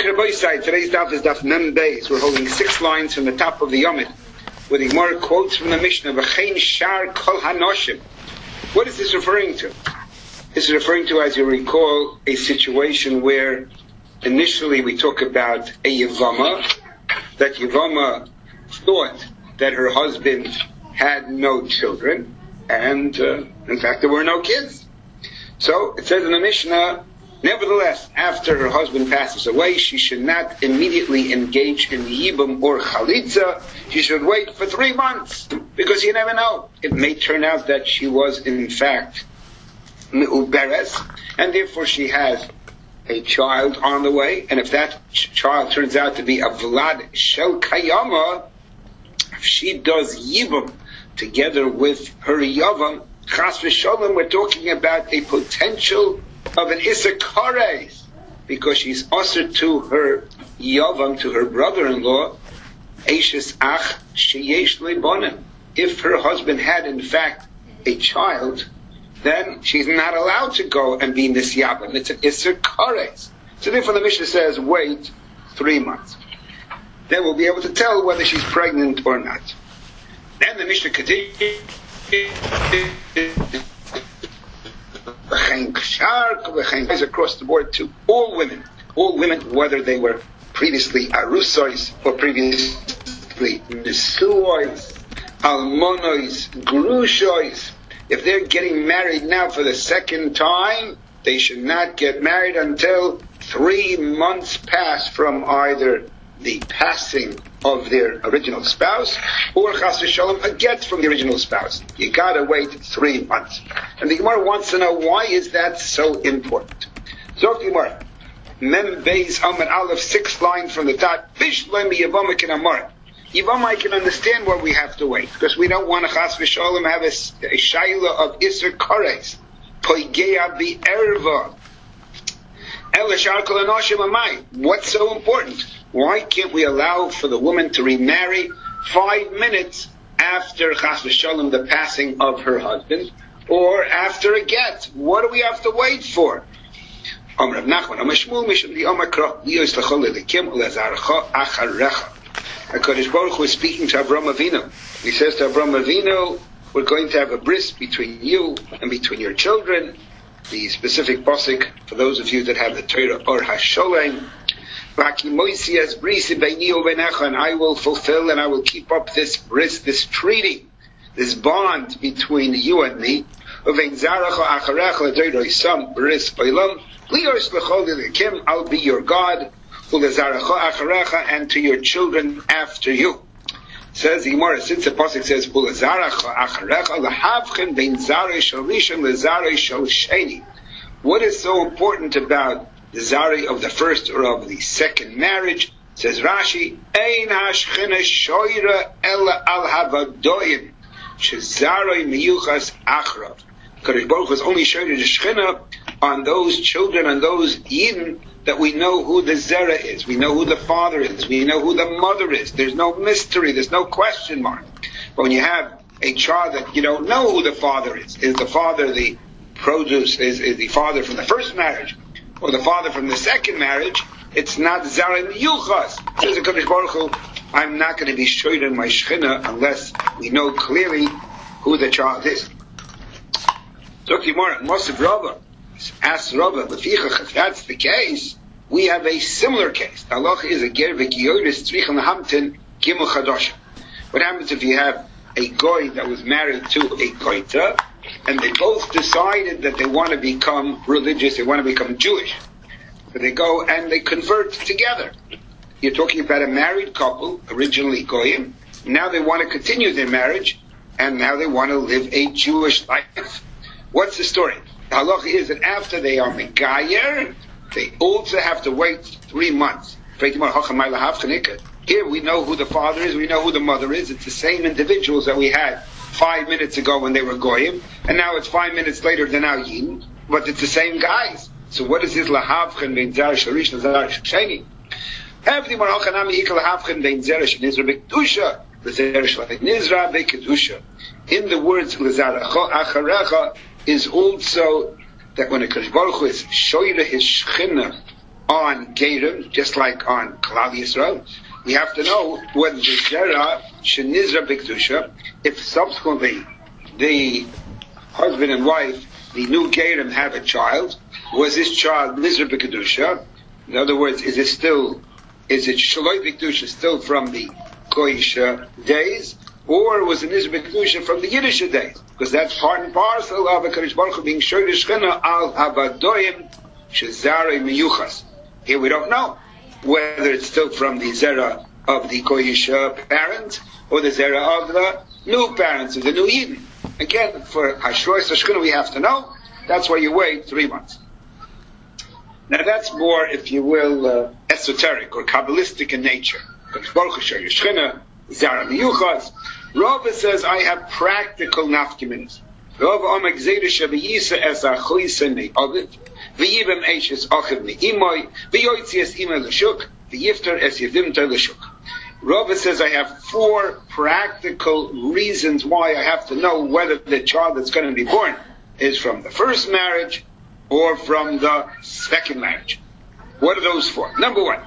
Rabbi side, today's daf is daf Mem Beis. We're holding 6 lines from the top of the Yomid, where the Gemara quotes from the Mishnah, V'chein shar kol hanoshim. What is this referring to? This is referring to, as you recall, a situation where initially we talk about a Yevama, that Yevama thought that her husband had no children, and in fact there were no kids. So it says in the Mishnah, nevertheless, after her husband passes away, she should not immediately engage in Yibum or Chalitza. She should wait for 3 months, because you never know. It may turn out that she was in fact Me'uberes, and therefore she has a child on the way, and if that child turns out to be a Vlad Shel Kayama, if she does Yibum together with her Yavam, Chas v'Sholem, we're talking about a potential of an Issachores, because she's usher to her Yavam, to her brother-in-law, Eishes Ach Sheyesh Leibonim. If her husband had in fact a child, then she's not allowed to go and be Nisyavam. It's an Issachores. So therefore the Mishnah says, wait 3 months. Then we'll be able to tell whether she's pregnant or not. Then the Mishnah continues, across the board to all women, whether they were previously arusois or previously nesuois, almonois, grushois. If they're getting married now for the second time, they should not get married until 3 months pass from either the passing of their original spouse or chas v'sholem a get from the original spouse. You gotta wait 3 months. And the Gemara wants to know, why is that so important? So the Gemara, Mem Beis Amar Aleph, 6th line from the top, Bishlemi Yavama Ken Amar. Yavama, I can understand why we have to wait, because we don't want to chas v'sholem have a shaila of Isser Kores, Poigea B'erva, Elashar Kol Anoshim Amai. What's so important? Why can't we allow for the woman to remarry 5 minutes after chas v'sholem the passing of her husband, or after a get? What do we have to wait for? HaKadosh Baruch Hu is speaking to Avraham Avinu. He says to Avraham Avinu, we're going to have a bris between you and between your children. The specific pasuk, for those of you that have the Torah or Hasholem, and I will fulfill and I will keep up this bris, this treaty, this bond between you and me. I'll be your God, and to your children after you. Says the Gemara, since the pasuk says, what is so important about the zari of the first or of the second marriage? Says Rashi, Ein hashchina shoira ela al havadoyim shezaroi miyuchas achrav. Kadosh Baruch Hu is only showing the shchina on those children, on those yidden, that we know who the zera is, we know who the father is, we know who the mother is. There's no mystery, there's no question mark. But when you have a child that you don't know who the father is the father the produce, is the father from the first marriage, or the father from the second marriage, it's not zara miyuchas. Says the Kadosh Baruch Hu, I'm not going to be shoyed in my shchina unless we know clearly who the child is. So Gemara, Mosif Rava, ask Rava, if that's the case, we have a similar case. The halacha is a ger v'kiyoris tzrichen lahamtin gimel chadosha. What happens if you have a goy that was married to a goita, and they both decided that they want to become religious, they want to become Jewish. So they go and they convert together. You're talking about a married couple, originally goyim, now they want to continue their marriage, and now they want to live a Jewish life. What's the story? The halacha is that after they are megayer, they also have to wait 3 months. Here we know who the father is, we know who the mother is. It's the same individuals that we had 5 minutes ago when they were goyim, and now it's 5 minutes later they're now yin, but it's the same guys. So what is this lahavchen ben zar shalish nazar sheni? Every marachanami ikal lahavchen ben zar shnizra bekdusha, l'zar shlalei nizra bekedusha. In the words l'zaracha acharecha is also that when a Kadosh Baruch Hu is shoyre his shchina on Gerim, just like on Klal Yisrael. We have to know whether the Zera Shenizra B'Kedusha, if subsequently the husband and wife, the new Gerim, have a child, was this child Nizra B'Kedusha? In other words, is it Shaloi B'Kedusha still from the Goyish days, or was it Nizra B'Kedusha from the Yiddish days? Because that's part and parcel of a Kadosh Baruch Hu being Shoyr Shechina al Havadoyim Shezarei Miyuchas. Here we don't know whether it's still from the Zera of the Goyish parents or the Zera of the new parents of the new Yidden. Again, for Hashroy Shechina we have to know. That's why you wait 3 months. Now that's more, if you will, esoteric or Kabbalistic in nature. Rava says, I have practical nafkiminas. Rava omek zera shaviyisa es achoyse me'aviv, v'yivem eishes achiv me'imoy, v'yoytzi es imay l'shuk, v'yifter es yivimta l'shuk. Rava says, I have 4 practical reasons why I have to know whether the child that's going to be born is from the first marriage or from the second marriage. What are those 4? Number 1,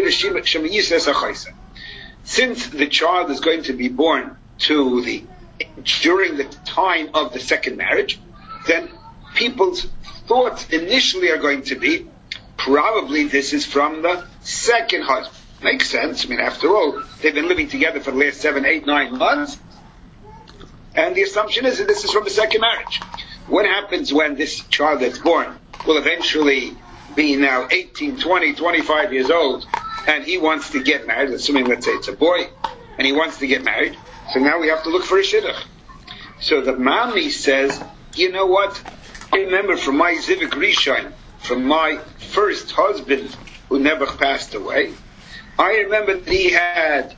since the child is going to be born during the time of the second marriage, then people's thoughts initially are going to be, probably this is from the second husband. Makes sense. I mean, after all, they've been living together for the last 7, 8, 9 months, and the assumption is that this is from the second marriage. What happens when this child that's born will eventually be now 18, 20, 25 years old, and he wants to get married, assuming, let's say, it's a boy, and he wants to get married, so now we have to look for a shidduch. So the Mami says, you know what? I remember from my Zivik Rishon, from my first husband, who never passed away, I remember that he had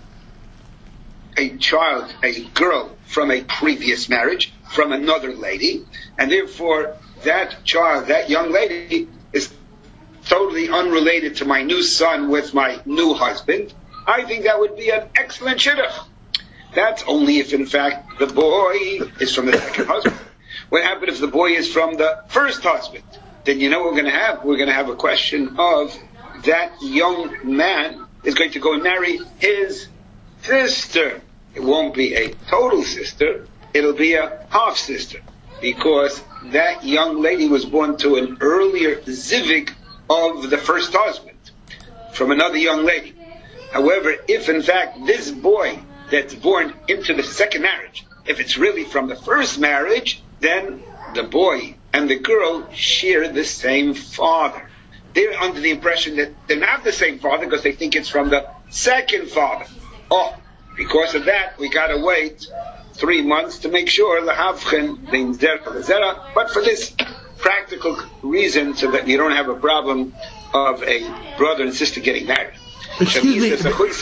a child, a girl, from a previous marriage, from another lady, and therefore that child, that young lady, is totally unrelated to my new son with my new husband. I think that would be an excellent shidduch. That's only if, in fact, the boy is from the second husband. What happens if the boy is from the first husband? Then you know what we're going to have? We're going to have a question of that young man is going to go and marry his sister. It won't be a total sister. It'll be a half sister, because that young lady was born to an earlier zivig of the first husband from another young lady. However, if in fact this boy that's born into the second marriage, if it's really from the first marriage, then the boy and the girl share the same father. They're under the impression that they're not the same father because they think it's from the second father. Oh, because of that, we got to wait 3 months to make sure lahavchen bein zera. But for this practical reason, so that you don't have a problem of a brother and sister getting married. Excuse me.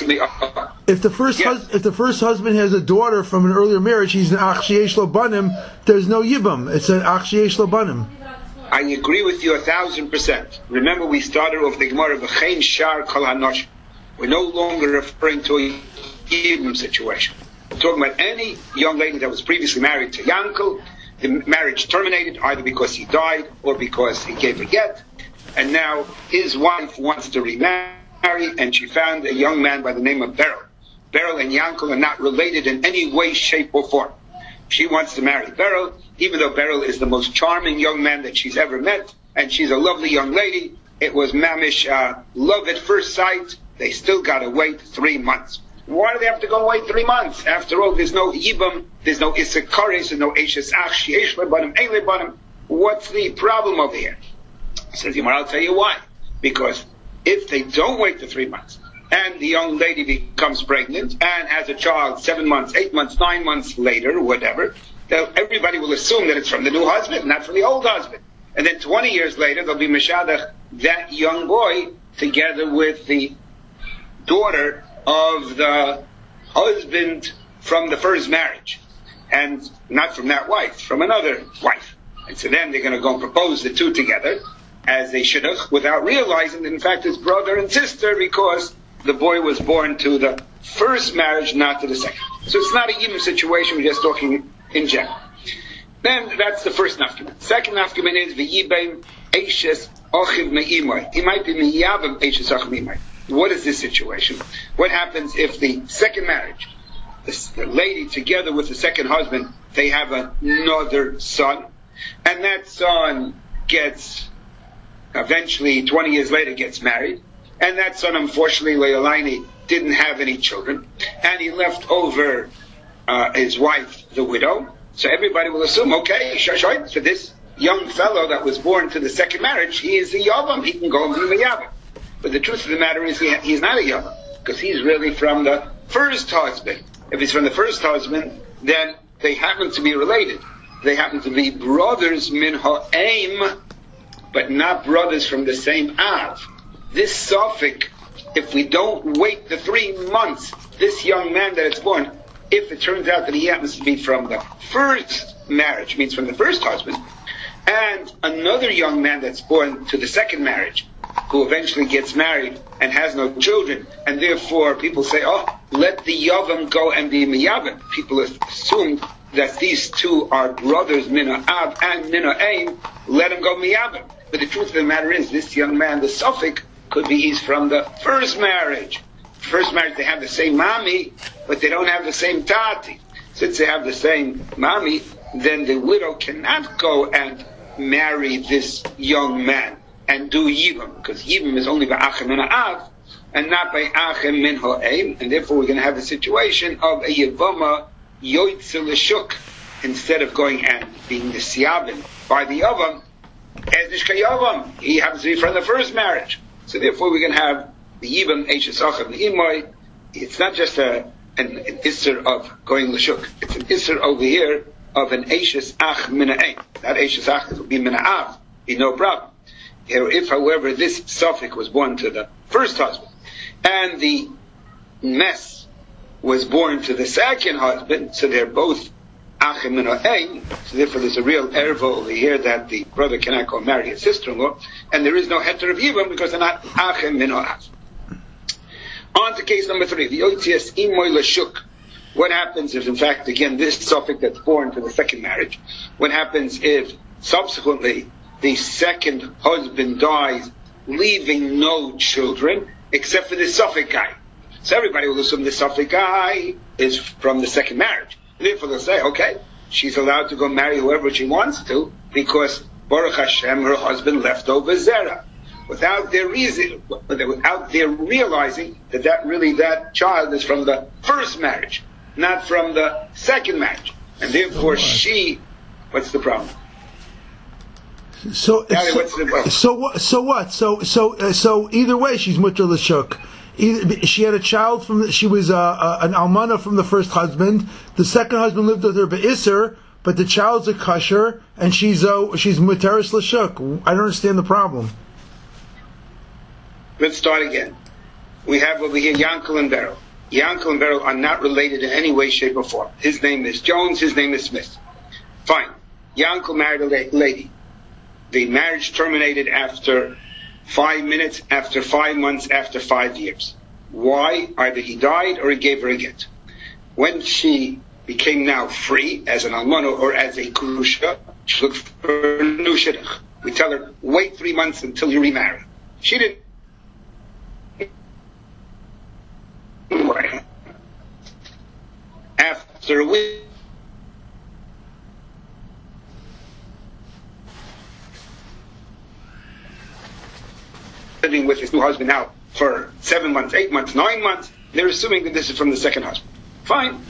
If the first husband has a daughter from an earlier marriage, he's an ach sheyesh lo banim. There's no yibam. It's an ach sheyesh lo banim. I agree with you 1,000%. Remember, we started off the Gemara of v'chein shar kol hanoshim. We're no longer referring to a yibam situation. We're talking about any young lady that was previously married to Yankel. The marriage terminated either because he died or because he gave a get, and now his wife wants to remarry, and she found a young man by the name of Beryl. Beryl and Yankel are not related in any way, shape, or form. She wants to marry Beryl, even though Beryl is the most charming young man that she's ever met, and she's a lovely young lady. It was mamish love at first sight. They still got to wait 3 months. Why do they have to go wait 3 months? After all, there's no Yibam, there's no Issakaris, there's no Eishes Ach, Sheesh Lebanim, Ein Lebanim. What's the problem over here? Says Yomar, I'll tell you why. Because if they don't wait the 3 months, and the young lady becomes pregnant, and has a child 7 months, 8 months, 9 months later, whatever, everybody will assume that it's from the new husband, not from the old husband. And then 20 years later, they'll be Meshadach, that young boy, together with the daughter of the husband from the first marriage, and not from that wife, from another wife. And so then they're going to go and propose the two together, as they should have, without realizing that in fact it's brother and sister, because the boy was born to the first marriage, not to the second. So it's not a Yibam situation, we're just talking in general. Then that's the first nafkaman. Second nafkaman is v'yibam eishes Ochiv me'imai. He might be miyavim eishes ach me'imai. What is this situation? What happens if the second marriage, the lady together with the second husband, they have another son, and that son gets, eventually 20 years later gets married, and that son unfortunately, Leilani, didn't have any children, and he left over his wife, the widow. So everybody will assume, okay, for this young fellow that was born to the second marriage, he is a yavam, he can go and be a yavam. But the truth of the matter is he's not a yavam, because he's really from the first husband. If he's from the first husband, then they happen to be related. They happen to be brothers min ha'aim, but not brothers from the same Av. This suffix, if we don't wait the 3 months, this young man that is born, if it turns out that he happens to be from the first marriage, means from the first husband, and another young man that's born to the second marriage, who eventually gets married and has no children, and therefore people say, let the Yavam go and be Miyavim. People assume that these two are brothers, Mina Av and Mina Aim, let him go Miyavim. But the truth of the matter is, this young man, the suffix, could be he's from the first marriage. First marriage, they have the same mami, but they don't have the same tati. Since they have the same mami, then the widow cannot go and marry this young man and do Yibam, because Yibam is only by Achem min Ha'av, and not by Achem min Ha'aim, and therefore we're going to have a situation of a Yivama Yoitze L'Shuk, instead of going and being the Siyabin by the Yavam, as Nishka Yavam, he happens to be from the first marriage. So therefore we're going to have the Yibam Eishes Achem L'Imoy. It's not just an Isser of going L'Shuk, it's an Isser over here of an Eishes Ach min Ha'aim. That Eishes Ach will be min Ha'av, be no problem. If, however, this suffix was born to the first husband, and the mess was born to the second husband, so they're both Achim min Ha'aim, so therefore there's a real erva over here that the brother cannot go marry his sister-in-law, and there is no heter of Yibam because they're not Achim min Ha'av. On to case number 3, the Yoitzias Imoy L'Shuk. What happens if, in fact, again, this suffix that's born to the second marriage, what happens if subsequently the second husband dies, leaving no children, except for the suffix guy? So everybody will assume the suffix guy is from the second marriage. And therefore they'll say, okay, she's allowed to go marry whoever she wants to, because Baruch Hashem, her husband left over Zerah. Without their realizing that child is from the first marriage, not from the second marriage. And therefore what's the problem? So either way, she's mutter l'shuk. She had a child she was an almana from the first husband. The second husband lived with her be'isser, but the child's a kasher, and she's muteris l'shuk. I don't understand the problem. Let's start again. We have over here Yankel and Beryl. Yankel and Beryl are not related in any way, shape, or form. His name is Jones, his name is Smith. Fine. Yankel married a lady. The marriage terminated after 5 minutes, after 5 months, after 5 years. Why? Either he died or he gave her a get. When she became now free as an almana or as a grusha, she looked for a new shidduch. We tell her, wait 3 months until you remarry. She didn't. After a week, living with his new husband now for 7 months, 8 months, 9 months, they're assuming that this is from the second husband. Fine.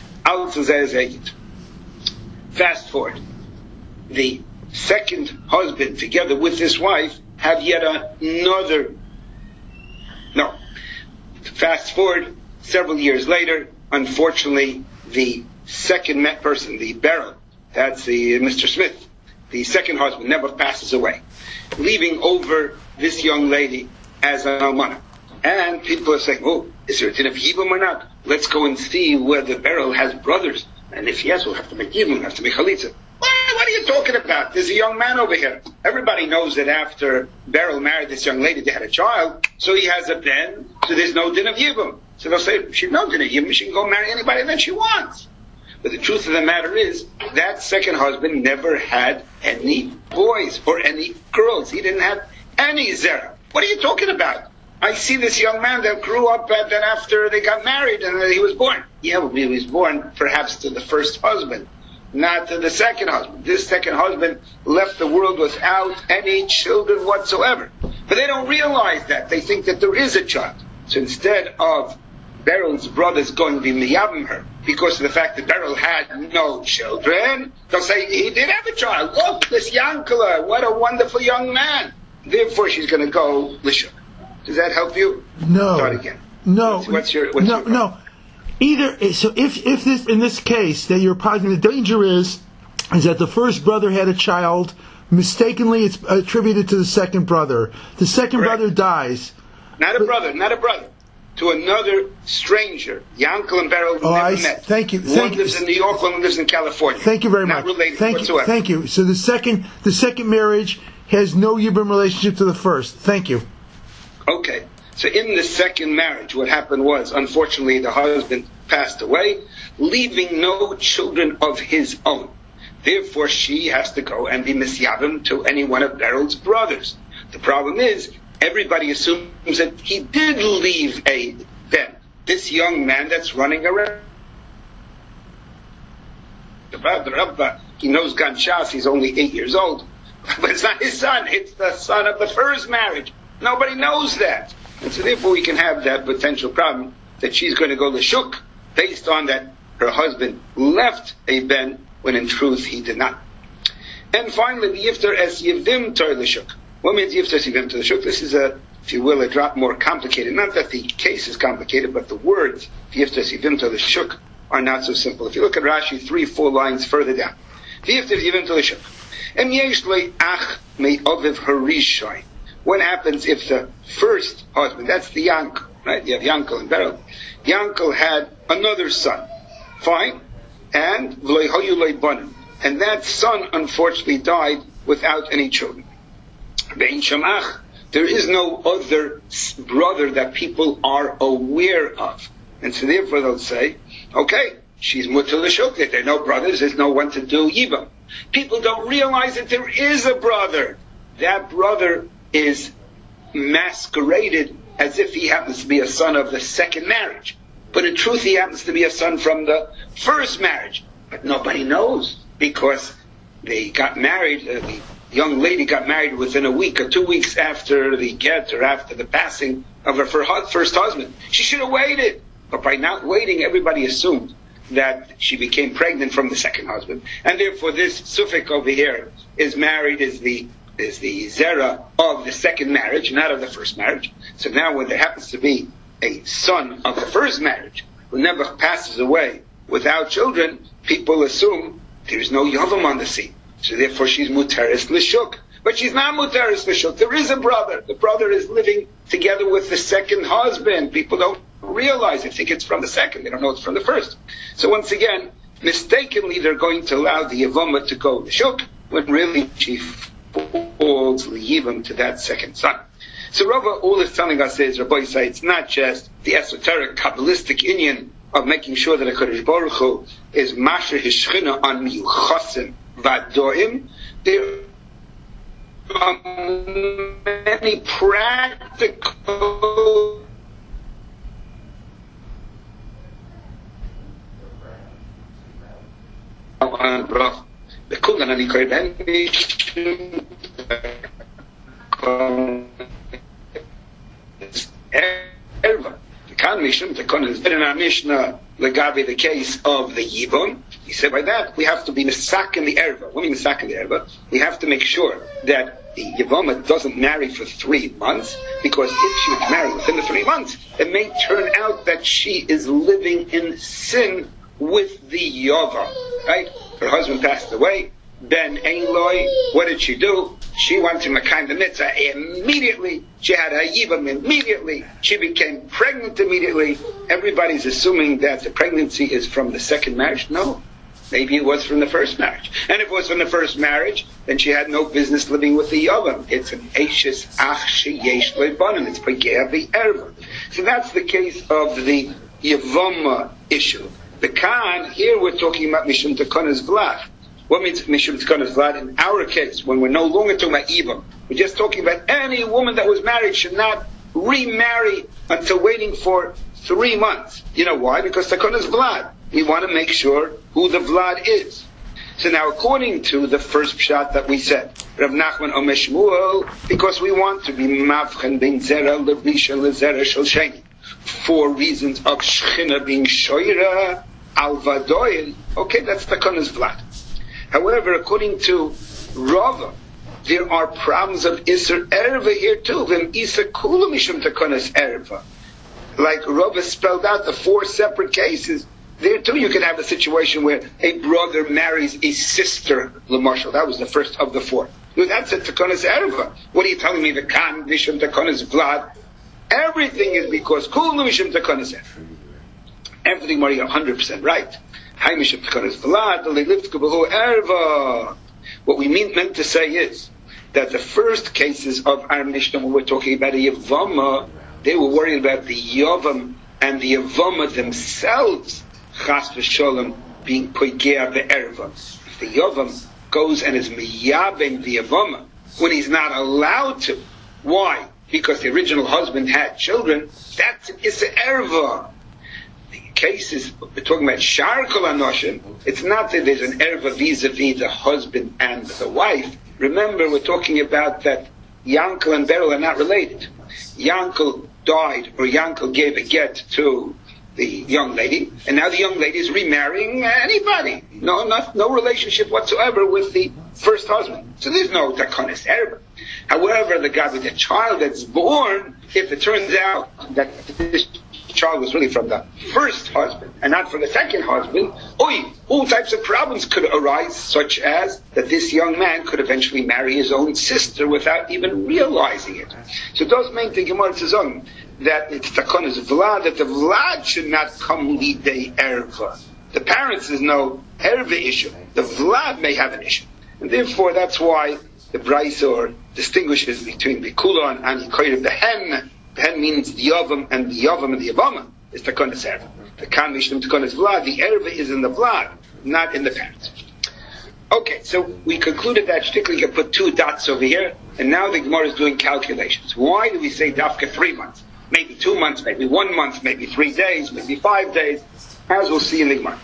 Fast forward. The second husband, together with his wife, have yet another. No. Fast forward several years later, unfortunately, the second person, the Beryl, that's the Mr. Smith, the second husband, never passes away, leaving over this young lady as an almana. And people are saying, is there a din of Yibam or not? Let's go and see whether Beryl has brothers. And if yes, we'll have to make Yibam, we'll have to make Chalitza. What are you talking about? There's a young man over here. Everybody knows that after Beryl married this young lady, they had a child, so he has a ben, so there's no din of Yibam. So they'll say, she's no din of Yibam, she can go marry anybody that she wants. But the truth of the matter is, that second husband never had any boys or any girls. He didn't have any zera. What are you talking about? I see this young man that grew up then after they got married and he was born. Yeah, well, he was born perhaps to the first husband, not to the second husband. This second husband left the world without any children whatsoever. But they don't realize that. They think that there is a child. So instead of Beryl's brothers going to be miyavim her because of the fact that Beryl had no children, they'll say, he did have a child. Look, this Yankala, what a wonderful young man. Therefore, she's going to go Lishuk. Does that help you? No. Start again. No. What's your no. Either, so if this, in this case, that you're positing, the danger is that the first brother had a child, mistakenly it's attributed to the second brother. The second brother dies. Not a brother. To another stranger. Yankel and Beryl never met. Thank you. One lives in New York, one lives in California. Thank you very much. Not related whatsoever. Thank you. So the second marriage has no Yibum relationship to the first. Thank you. Okay. So in the second marriage, what happened was, unfortunately, the husband passed away, leaving no children of his own. Therefore, she has to go and be misyavim to any one of Beryl's brothers. The problem is, everybody assumes that he did leave a ben. This young man that's running around. He knows Gan Shas, he's only 8 years old. But it's not his son, it's the son of the first marriage. Nobody knows that. And so therefore we can have that potential problem that she's going to go Lishuk based on that her husband left a ben when in truth he did not. And finally, the Yiftar es Yivdim Tor Lishuk. What means Yiftar es Yivdim Tor Lishuk? This is if you will, a drop more complicated. Not that the case is complicated, but the words Yiftar es Yivdim Tor Lishuk are not so simple. If you look at Rashi 3-4 lines further down, Yiftar es Yivdim Tor Lishuk. And yesh le ach me oviv harishai. What happens if the first husband, that's the Yankel, right? You have Yankel and Beryl. Yankel had another son. Fine. And v'leihoyu leibanim. And that son unfortunately died without any children. Bein shamach. There is no other brother that people are aware of. And so therefore they'll say, okay, she's mutter l'shuk. There are no brothers, there's no one to do yibam. People don't realize that there is a brother. That brother is masqueraded as if he happens to be a son of the second marriage. But in truth, he happens to be a son from the first marriage. But nobody knows because they got married, the young lady got married within a week or 2 weeks after the get or after the passing of her first husband. She should have waited. But by not waiting, everybody assumed that she became pregnant from the second husband. And therefore this Suffolk over here is married, is the zera of the second marriage, not of the first marriage. So now when there happens to be a son of the first marriage who never passes away without children, people assume there's no Yavam on the scene. So therefore she's Muteris Lishuk. But she's not Muteris Lishuk. There is a brother. The brother is living together with the second husband. People don't realize. They think it's from the second. They don't know it's from the first. So once again, mistakenly they're going to allow the Yavama to go Lishuk when really she falls Liyivam to that second son. So Rava, all it's telling us is, Rabbi say, it's not just the esoteric Kabbalistic Indian of making sure that a Kodesh Baruch Hu is Masher his Shechina on Miyuchasim Vadoim. There are many practical the Kulan and Erva. The Kan Mishnah, the Kan is in our Mishnah, Legabi, the case of the Yibon. He said by that, we have to be Misak in the Erva. What do you mean Misak in the Erva? We have to make sure that the Yavama doesn't marry for 3 months, because if she was married within the 3 months, it may turn out that she is living in sin with the Yava. Right? Her husband passed away. Ben Einloi, what did she do? She went to Mekayim the Mitzvah immediately. She had a Yivam immediately. She became pregnant immediately. Everybody's assuming that the pregnancy is from the second marriage. No. Maybe it was from the first marriage. And if it was from the first marriage, then she had no business living with the Yavam. It's an Eishes Ach Sheyesh Leibanim. It's Pagea Erva. So that's the case of the Yavama issue. The Khan, here we're talking about Mishum Tekonas Vlach. What means Mishum Tkanas Vlad? In our case, when we're no longer talking about Eva, we're just talking about any woman that was married should not remarry until waiting for 3 months. You know why? Because Tkanas Vlad. We want to make sure who the Vlad is. So now, according to the first pshat that we said, Rav Nachman Omer Shmuel, because we want to be mavchen bein zera l'risha l'zera shel sheni, for reasons of Shechina being shoira al vadoil. Okay, that's Takanas Vlad. However, according to Rava, there are problems of Isser Erva here too. V'im Isa kula mishum Takanas Erva. Like Rava spelled out the 4 separate cases. There too you can have a situation where a brother marries a sister, L'Marshal. That was the first of the 4. That's a Takanas Erva. What are you telling me? The Kan, Mishum Takanas Vlad. Everything is because Kul Mishum Takanas Erva. Everything are 100% right. Hai Mishum Takanas Vlad, L'Livtku Erva. What we meant to say is that the first cases of our Mishnah, when we're talking about a Yavama, they were worried about the Yavam and the Yavama themselves, Chas v'Sholem, being Poigea be'erva. If the Yavam goes and is miyabing the Yavama when he's not allowed to, why? Because the original husband had children, that's an Issa Erva. The case is, we're talking about Shar Kol Anoshim, it's not that there's an Erva vis-a-vis the husband and the wife. Remember, we're talking about that Yankel and Beryl are not related. Yankel died, or Yankel gave a get to the young lady, and now the young lady is remarrying anybody. No relationship whatsoever with the first husband. So there's no Takanas Erva. However, the guy with the child that's born, if it turns out that this child was really from the first husband and not from the second husband, all types of problems could arise, such as that this young man could eventually marry his own sister without even realizing it. So those make the Gemara Tzazon that it's Takanas Vlad, that the Vlad should not come lidei erva. The parents is no erva issue. The Vlad may have an issue. And therefore that's why the Braisor distinguishes between the Kulon and the Hen. The Hen means the Yavam and the Yavama is Takanas Erva. The Kan Mishum Takanas Vlad, the Erva is in the Vlad, not in the parents. Okay, so we concluded that particularly you can put 2 dots over here, and now the Gemara is doing calculations. Why do we say Dafka 3 months? Maybe 2 months, maybe 1 month, maybe 3 days, maybe 5 days, as we'll see in the Gemara.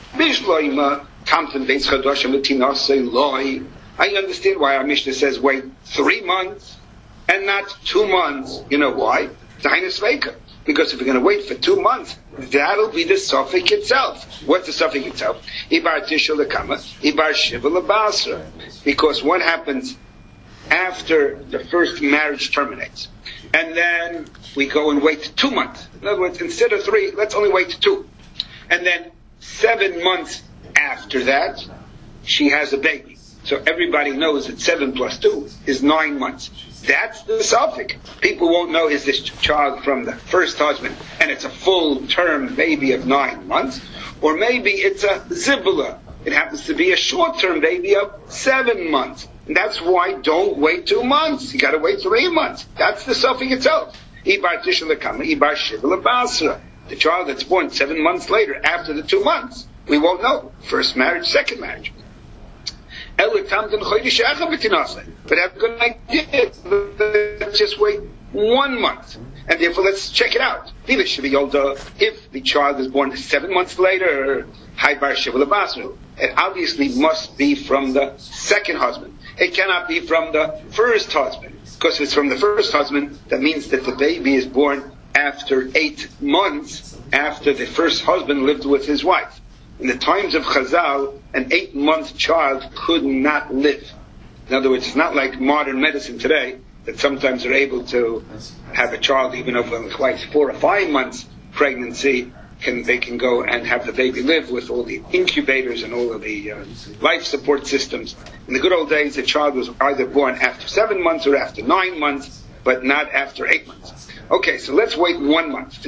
I understand why our Mishnah says wait 3 months and not 2 months. You know why? Because if we're going to wait for 2 months, that'll be the suffix itself. What's the suffix itself? Ibar tishul lekama, ibar shiva lebasra. Because what happens after the first marriage terminates? And then we go and wait 2 months. In other words, instead of 3, let's only wait 2. And then 7 months after that, she has a baby. So everybody knows that 7 plus 2 is 9 months. That's the suffix. People won't know is this child from the first husband, and it's a full-term baby of 9 months, or maybe it's a zibula. It happens to be a short-term baby of 7 months. And that's why don't wait 2 months. You got to wait 3 months. That's the suffix itself. Ibar tishul lekama, ibar shiva lebasra. The child that's born 7 months later, after the 2 months, we won't know. First marriage, second marriage. But have a good idea. Let's just wait 1 month. And therefore, let's check it out. If the child is born 7 months later, it obviously must be from the second husband. It cannot be from the first husband. Because if it's from the first husband, that means that the baby is born after 8 months after the first husband lived with his wife. In the times of Chazal, an 8-month child could not live. In other words, it's not like modern medicine today, that sometimes they're able to have a child even over like 4 or 5 months pregnancy. They can go and have the baby live with all the incubators and all of the life support systems. In the good old days, the child was either born after 7 months or after 9 months, but not after 8 months. Okay, so let's wait 1 month.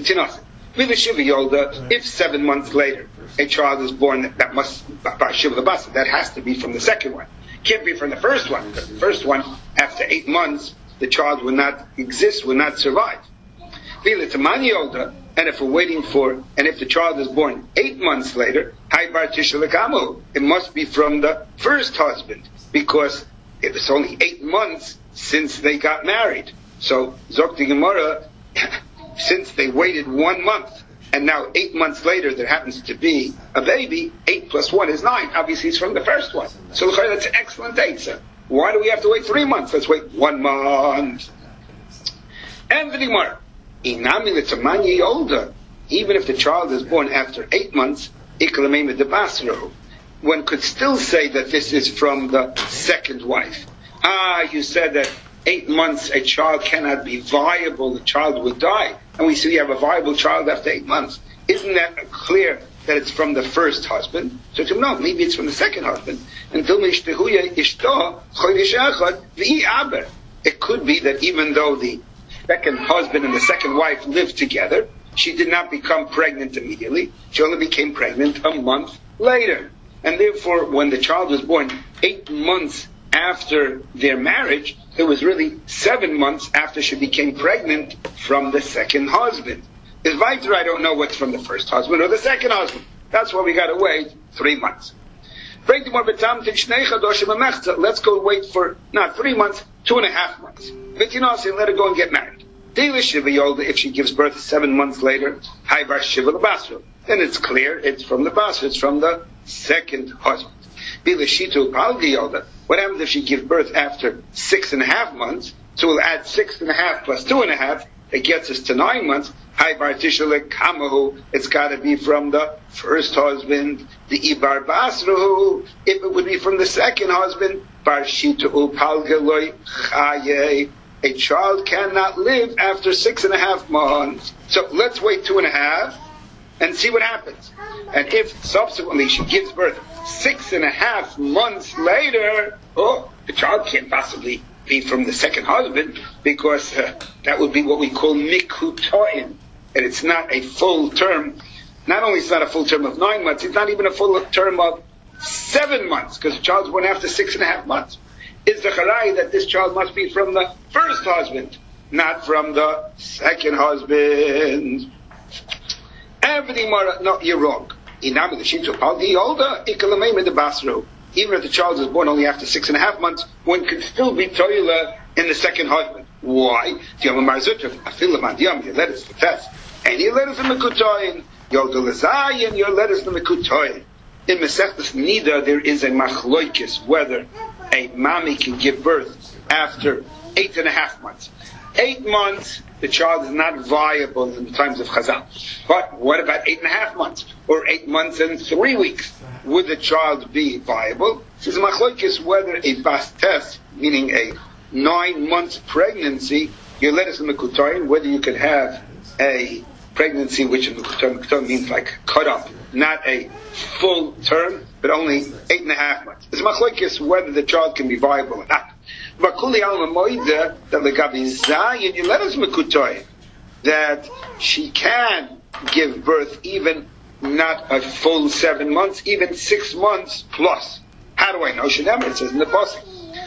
If 7 months later a child is born, that must by Shiva Labasa, that has to be from the second one. Can't be from the first one, because the first one, after 8 months, the child will not exist, will not survive. And if the child is born 8 months later, it must be from the first husband, because it was only 8 months since they got married. So, Zok the Gemara, since they waited 1 month, and now 8 months later there happens to be a baby, 8 plus 1 is 9. Obviously it's from the first one. So that's an excellent answer. Why do we have to wait 3 months? Let's wait 1 month. And the Gemara, Inami l'tamanya older, even if the child is born after 8 months, one could still say that this is from the second wife. You said that 8 months a child cannot be viable, the child would die. And we see you have a viable child after 8 months. Isn't that clear that it's from the first husband? So no, maybe it's from the second husband. It could be that even though the second husband and the second wife lived together, she did not become pregnant immediately. She only became pregnant a month later. And therefore, when the child was born 8 months after their marriage, it was really 7 months after she became pregnant from the second husband. Is weiter, I don't know what's from the first husband or the second husband. That's why we got to wait 3 months. Let's go wait for not 3 months, 2.5 months. Let her go and get married. If she gives birth 7 months later, then it's clear it's from the basra, it's from the second husband. What happens if she gives birth after 6.5 months? So we'll add 6.5 plus 2.5. It gets us to 9 months. It's got to be from the first husband. The ibar basruhu, if it would be from the second husband, a child cannot live after 6.5 months. So let's wait 2.5 and see what happens. And if subsequently she gives birth 6.5 months later, the child can't possibly be from the second husband, because that would be what we call mikutoin. And it's not a full term. Not only is it not a full term of 9 months, it's not even a full term of 7 months, because the child's born after 6.5 months. Is the charai that this child must be from the first husband, not from the second husband? Everything more, no, you're wrong. Even if the child is born only after 6.5 months, one can still be toilet in the second husband. Why? You let us the test. And you let us in the kutoyin. You let us in the kutoyin. In Masechtas Nida, there is a machloikis, whether a mommy can give birth after 8.5 months. 8 months, the child is not viable in the times of Chazal. But what about 8.5 months? Or 8 months and 3 weeks? Would the child be viable? Says machloikis, whether a bastes, meaning a 9 months pregnancy, you let us in the kutoyin, whether you could have a pregnancy which in the kutoyin means like cut up, not a full term, but only 8.5 months. It's machlokes whether the child can be viable or not. But kuli alma moida that legabi zayin you let us mekutoyin that she can give birth even not a full 7 months, even 6 months plus. How do I know? Shnemer, it says in the pasuk.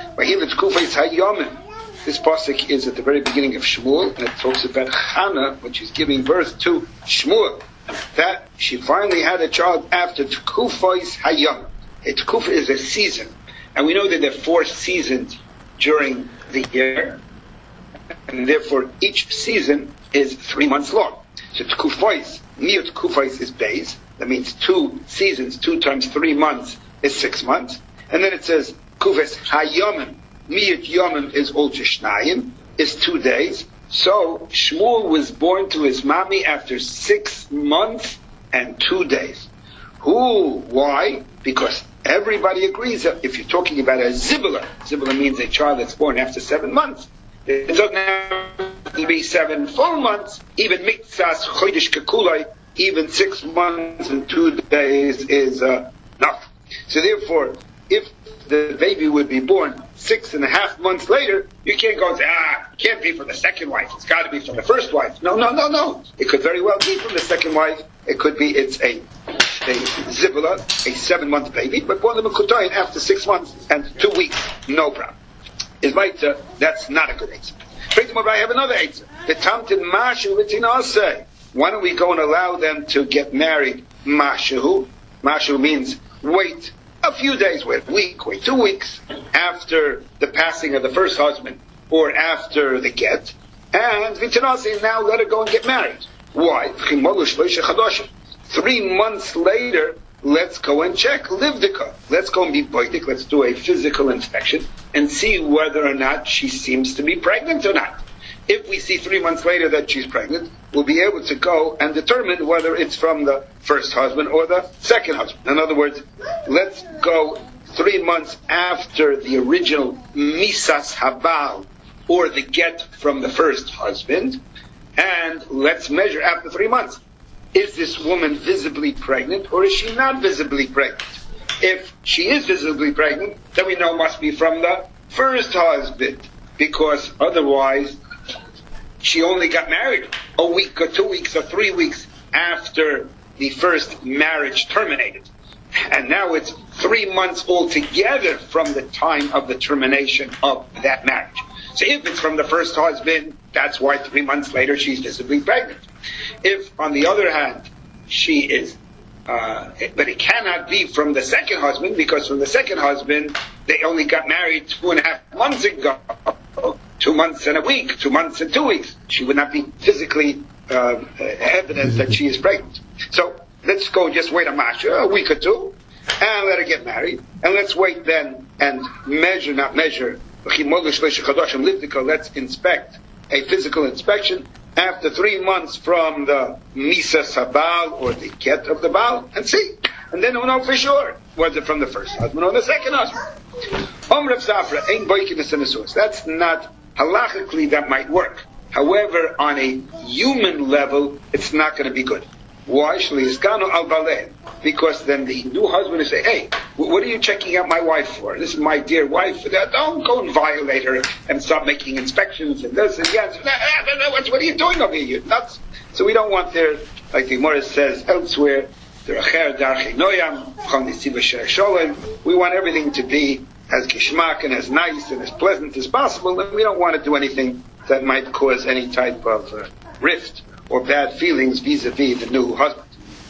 This pasuk is at the very beginning of Shmuel, and it talks about Hannah when she's giving birth to Shmuel, that she finally had a child after Tkufos Hayom. A Tkufa is a season, and we know that there are 4 seasons during the year, and therefore each season is 3 months long. So Tkufos, near Tkufos is Beis, that means 2 seasons, 2 times 3 months is 6 months, and then it says Kufes Hayomim, Miyat Yomim is Olcha Shnayim, is 2 days. So Shmuel was born to his mommy after 6 months and 2 days. Why? Because everybody agrees that if you're talking about a zibula means a child that's born after 7 months. It doesn't have to be 7 full months. Even Miktsas Chodesh Kekulai, even 6 months and 2 days is enough. So therefore, if the baby would be born 6.5 months later, you can't go and say, it can't be from the second wife. It's got to be from the first wife. No. It could very well be from the second wife. It could be it's a zibula, a 7-month baby, but born the mekutoyin after 6 months and 2 weeks. No problem. Is right, that's not a good answer. I have another answer. The tamtin mashu v'tinaseh. why don't we go and allow them to get married mashu? Mashu means wait a few days, wait a week, wait 2 weeks after the passing of the first husband or after the get, and v'tanasi, now let her go and get married. Why? 3 months later, let's go and check livdika. Let's go and be boidik. Let's do a physical inspection and see whether or not she seems to be pregnant or not. If we see 3 months later that she's pregnant, we'll be able to go and determine whether it's from the first husband or the second husband. In other words, let's go 3 months after the original misas habal, or the get from the first husband, and let's measure after 3 months. Is this woman visibly pregnant, or is she not visibly pregnant? If she is visibly pregnant, then we know it must be from the first husband, because otherwise she only got married a week or 2 weeks or 3 weeks after the first marriage terminated. And now it's 3 months altogether from the time of the termination of that marriage. So if it's from the first husband, that's why 3 months later she's visibly pregnant. If, on the other hand, she is, but it cannot be from the second husband, because from the second husband, they only got married 2.5 months ago. 2 months and a week, 2 months and 2 weeks. She would not be physically evident that she is pregnant. So let's go just wait a week or two, and let her get married, and let's wait then and let's inspect a physical inspection after 3 months from the Misa Sabal, or the get of the Baal, and see. And then we'll know for sure, was it from the first husband or the second husband. That's not, halachically that might work. However, on a human level, it's not going to be good. Why? Because then the new husband will say, hey, what are you checking out my wife for? This is my dear wife. Don't go and violate her and start making inspections and this and that. What are you doing over here? You're nuts. So we don't want there, like the Gemara says elsewhere, we want everything to be as gishmak and as nice and as pleasant as possible, and we don't want to do anything that might cause any type of rift or bad feelings vis-a-vis the new husband.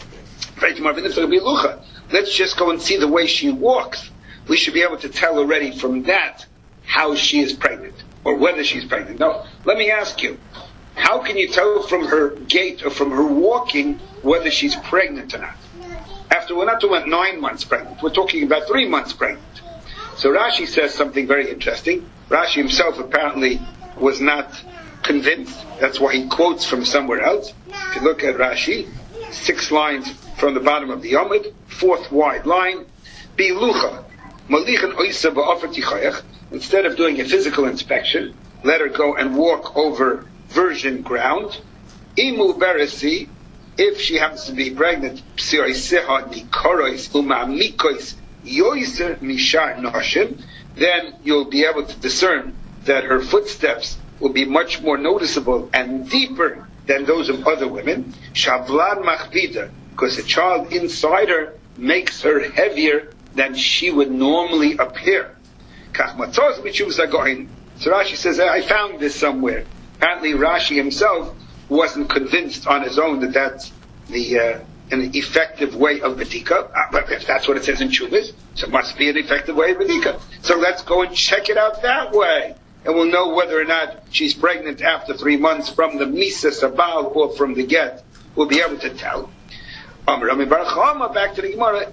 Let's just go and see the way she walks. We should be able to tell already from that how she is pregnant, or whether she's pregnant. Now, let me ask you, how can you tell from her gait or from her walking whether she's pregnant or not? After, we're not talking about 9 months pregnant, we're talking about 3 months pregnant. So Rashi says something very interesting. Rashi himself apparently was not convinced. That's why he quotes from somewhere else. If you look at Rashi, 6 lines from the bottom of the Yomid, 4th wide line, Bilucha, Malichan Oisa Ba'ofer Tichayach, instead of doing a physical inspection, let her go and walk over virgin ground. Imu Beresi, if she happens to be pregnant, Psioiseha Nikorois Umamikois Yoiser Mishar Noshim, then you'll be able to discern that her footsteps will be much more noticeable and deeper than those of other women. Shavlan Machvida, because a child inside her makes her heavier than she would normally appear. So Rashi says, I found this somewhere. Apparently Rashi himself wasn't convinced on his own that that's an effective way of Bedika. But if that's what it says in Chuvas, so it must be an effective way of Bedika. So let's go and check it out that way. And we'll know whether or not she's pregnant after 3 months from the Misa Sabal or from the get. We'll be able to tell. Back to the Gemara.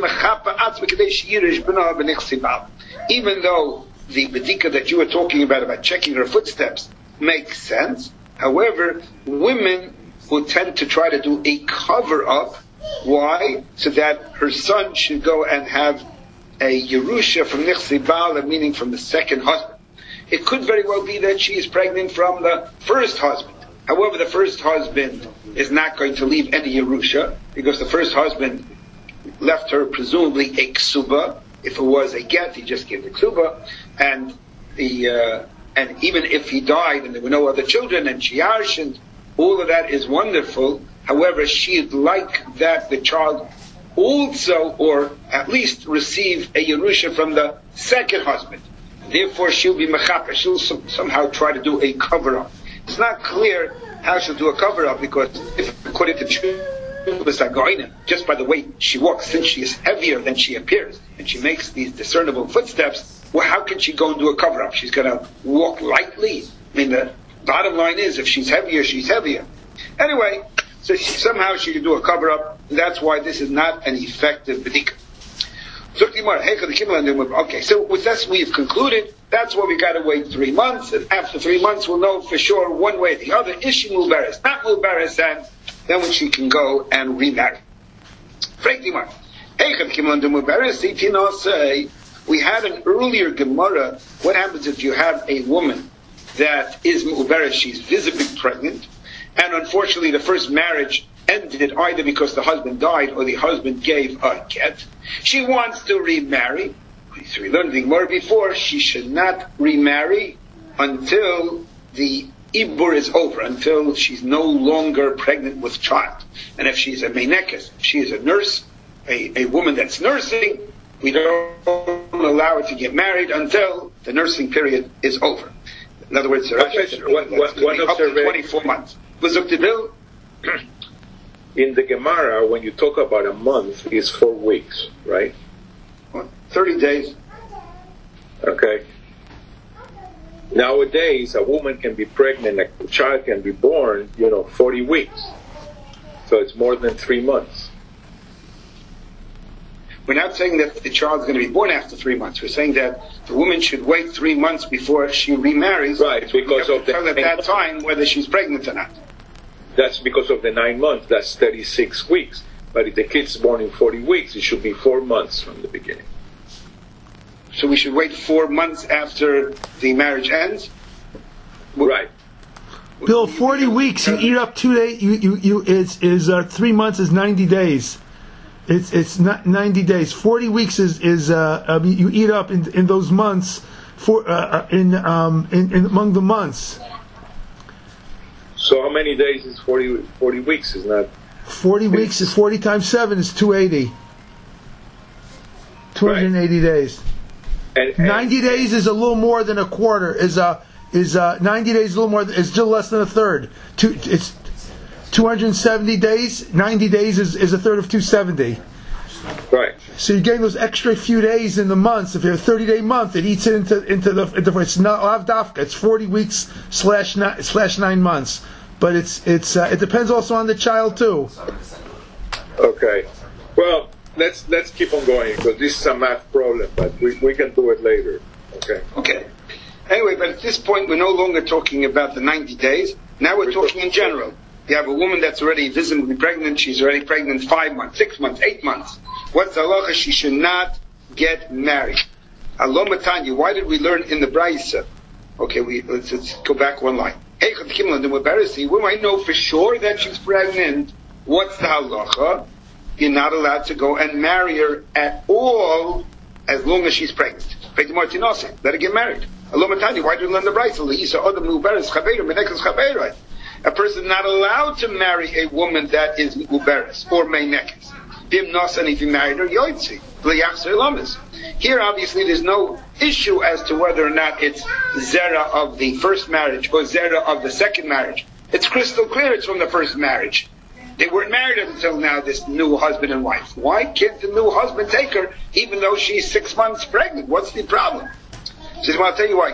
Even though the Bedika that you were talking about checking her footsteps, makes sense, however, women will tend to try to do a cover-up. Why? So that her son should go and have a Yerusha from Nichsi Baal, meaning from the second husband. It could very well be that she is pregnant from the first husband. However, the first husband is not going to leave any Yerusha, because the first husband left her presumably a ksuba. If it was a get, he just gave the ksuba, and even if he died and there were no other children and she arshened, all of that is wonderful. However, she'd like that the child also, or at least receive a Yerusha from the second husband. Therefore, she'll be mechapa. She'll somehow try to do a cover-up. It's not clear how she'll do a cover-up, because if, according to just by the way she walks, since she is heavier than she appears, and she makes these discernible footsteps, well, how can she go and do a cover-up? She's going to walk lightly. I mean, the bottom line is, if she's heavier, she's heavier. Anyway, so somehow she can do a cover-up. That's why this is not an effective bedika. Okay, so with this we've concluded. That's why we got to wait 3 months, and after 3 months we'll know for sure one way or the other. Is she mulbaris? Not mulbaris, and then when she can go and remarry. We had an earlier Gemara. What happens if you have a woman that is mulbaris? She's visibly pregnant, and unfortunately the first marriage ended either because the husband died or the husband gave a get. She wants to remarry. So we learned the Gemara before, she should not remarry until the Ibur is over, until she's no longer pregnant with child. And if she's a meinekes, if she is a nurse, a woman that's nursing, we don't allow her to get married until the nursing period is over. In other words, up to 24 months. Was up to Bill? In the Gemara, when you talk about a month, it's 4 weeks, right? 30 days. Okay. Nowadays, a woman can be pregnant, a child can be born, 40 weeks. So it's more than 3 months. We're not saying that the child's going to be born after 3 months. We're saying that the woman should wait 3 months before she remarries. Right, because of the... tell at that time whether she's pregnant or not. That's because of the 9 months. That's 36 weeks. But if the kid's born in 40 weeks, it should be 4 months from the beginning. So we should wait 4 months after the marriage ends? Right. Bill, 40 weeks, you eat up 2 days, 3 months is 90 days. It's not 90 days. 40 weeks is you eat up in those months in among the months. So how many days is 40 weeks? Is not 40 weeks is 40 times 7 is 280. 280 right. days. And 90 days is a little more than a quarter. 90 days is a little more. Is still less than a third. It's 270 days. 90 days is a third of 270. Right. So you're getting those extra few days in the months. If you have a 30-day month, it eats it into the. It's not avdafka. It's 40 weeks slash 9 months. But it depends also on the child too. Okay. Well, let's keep on going, because this is a math problem, but we can do it later. Okay. Anyway, but at this point we're no longer talking about the 90 days. Now we're talking in general. You have a woman that's already visibly pregnant. She's already pregnant 5 months, 6 months, 8 months. What's the halacha? She should not get married. Alom Matanya, why did we learn in the Braisa? Okay, let's go back one line. Hey, we might know for sure that she's pregnant. What's the halacha? You're not allowed to go and marry her at all as long as she's pregnant. Let her get married. Alom Matanya, why did we learn the Braisa? A person not allowed to marry a woman that is muberes or meinekes. Bim nasan, if he married her, yoitzi. Here, obviously, there's no issue as to whether or not it's zera of the first marriage or zera of the second marriage. It's crystal clear it's from the first marriage. They weren't married until now, this new husband and wife. Why can't the new husband take her even though she's 6 months pregnant? What's the problem? She says, well, I'll tell you why.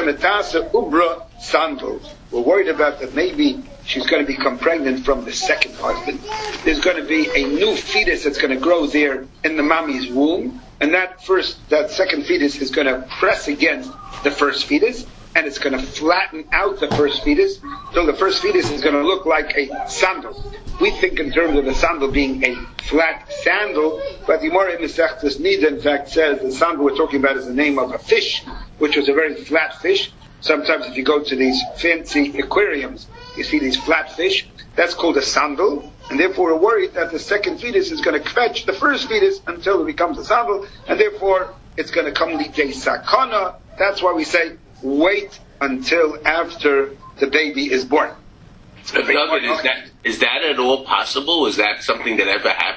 We're worried about that maybe she's going to become pregnant from the second husband. There's going to be a new fetus that's going to grow there in the mommy's womb, and that second fetus is going to press against the first fetus, and it's going to flatten out the first fetus, so the first fetus is going to look like a sandal. We think in terms of the sandal being a flat sandal, but the Gemara in Masechtas Nida, in fact, says the sandal we're talking about is the name of a fish, which was a very flat fish. Sometimes if you go to these fancy aquariums, you see these flat fish. That's called a sandal, and therefore we're worried that the second fetus is going to fetch the first fetus until it becomes a sandal, and therefore it's going to come litei sakana. That's why we say wait until after the baby is born. David, is that at all possible? Is that something that ever happened?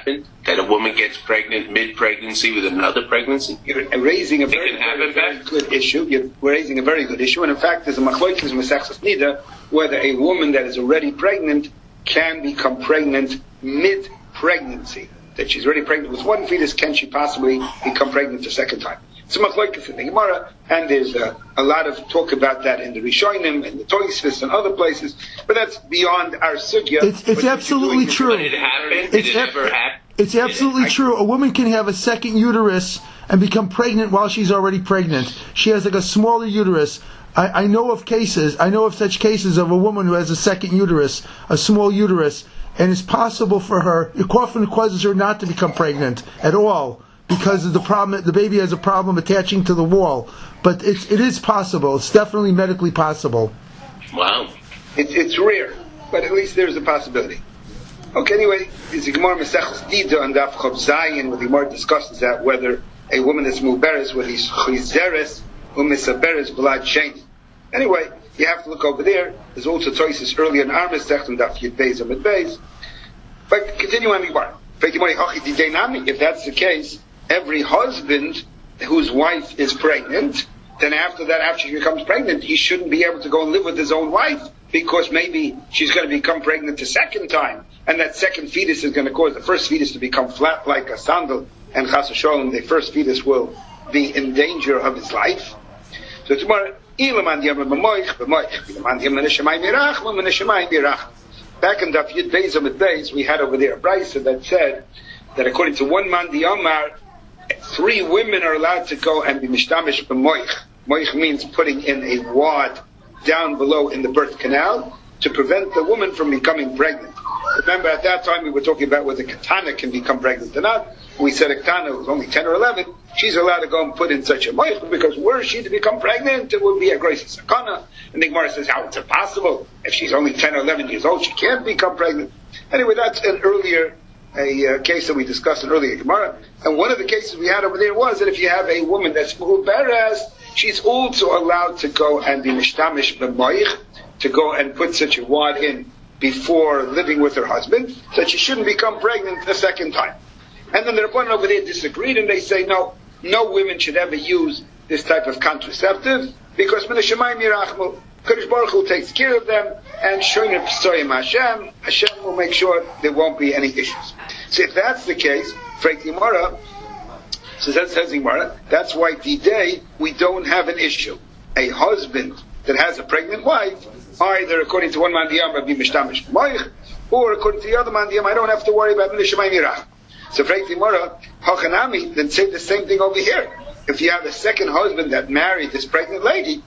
that a woman gets pregnant mid-pregnancy with another pregnancy? You're raising a very good issue. You're raising a very good issue. And in fact, there's a machlokes Masechtas Nida whether a woman that is already pregnant can become pregnant mid-pregnancy. That she's already pregnant with one fetus, can she possibly become pregnant a second time? It's a machlokes in the Gemara, and there's a lot of talk about that in the Rishonim, and the Tosfos, and other places. But that's beyond our sugya. It's absolutely true. Did it happen? Did it ever happen? It's absolutely true. A woman can have a second uterus and become pregnant while she's already pregnant. She has like a smaller uterus. I know of such cases of a woman who has a second uterus, a small uterus, and it's possible for her, it often causes her not to become pregnant at all, because of the problem, the baby has a problem attaching to the wall. But it is possible. It's definitely medically possible. Wow. It's rare, but at least there's a possibility. Okay, anyway, it's a Gemara Masechtas Nida on Daf Chav Zayin, where the Gemara discusses that whether a woman is muberes with his chizeres or misaberes blood sheni. Anyway, you have to look over there. There's also choices earlier in our Masechta on Daf Yud Beis and Mid Beis. But continue on the Gemara. If that's the case, every husband whose wife is pregnant, then after she becomes pregnant, he shouldn't be able to go and live with his own wife, because maybe she's going to become pregnant a second time, and that second fetus is going to cause the first fetus to become flat like a sandal, and chas v'sholom, the first fetus will be in danger of his life. So tomorrow, back in Daf Yud Beis Amid Beis, we had over there a brisa that said that according to one man the Amar, 3 women are allowed to go and be mishtamish b'moich. Moich means putting in a wad down below in the birth canal to prevent the woman from becoming pregnant. Remember, at that time we were talking about whether Katana can become pregnant or not. We said a Katana was only 10 or 11. She's allowed to go and put in such a moich, because were she to become pregnant, it would be a grace sakana. And the Gemara says, how is it possible? If she's only 10 or 11 years old, she can't become pregnant. Anyway, that's an earlier case that we discussed in earlier Gemara. And one of the cases we had over there was that if you have a woman that's muberes, she's also allowed to go and be mishtamish b'moich, to go and put such a wad in before living with her husband, so that she shouldn't become pregnant a second time. And then the Rabbanan over there disagreed, and they say, no women should ever use this type of contraceptive, because min hashamayim yirachmu, Kadosh Baruch Hu takes care of them, and shoyner p'soyim Hashem will make sure there won't be any issues. So if that's the case, Freit Gemara, so that says Gemara, that's why today we don't have an issue. A husband that has a pregnant wife, either according to one man diyam be mishtamish b'moich, or according to the other man diyam, I don't have to worry about min hashamayim yirachmu. So Freit Gemara, hachanami, then say the same thing over here. If you have a second husband that married this pregnant lady,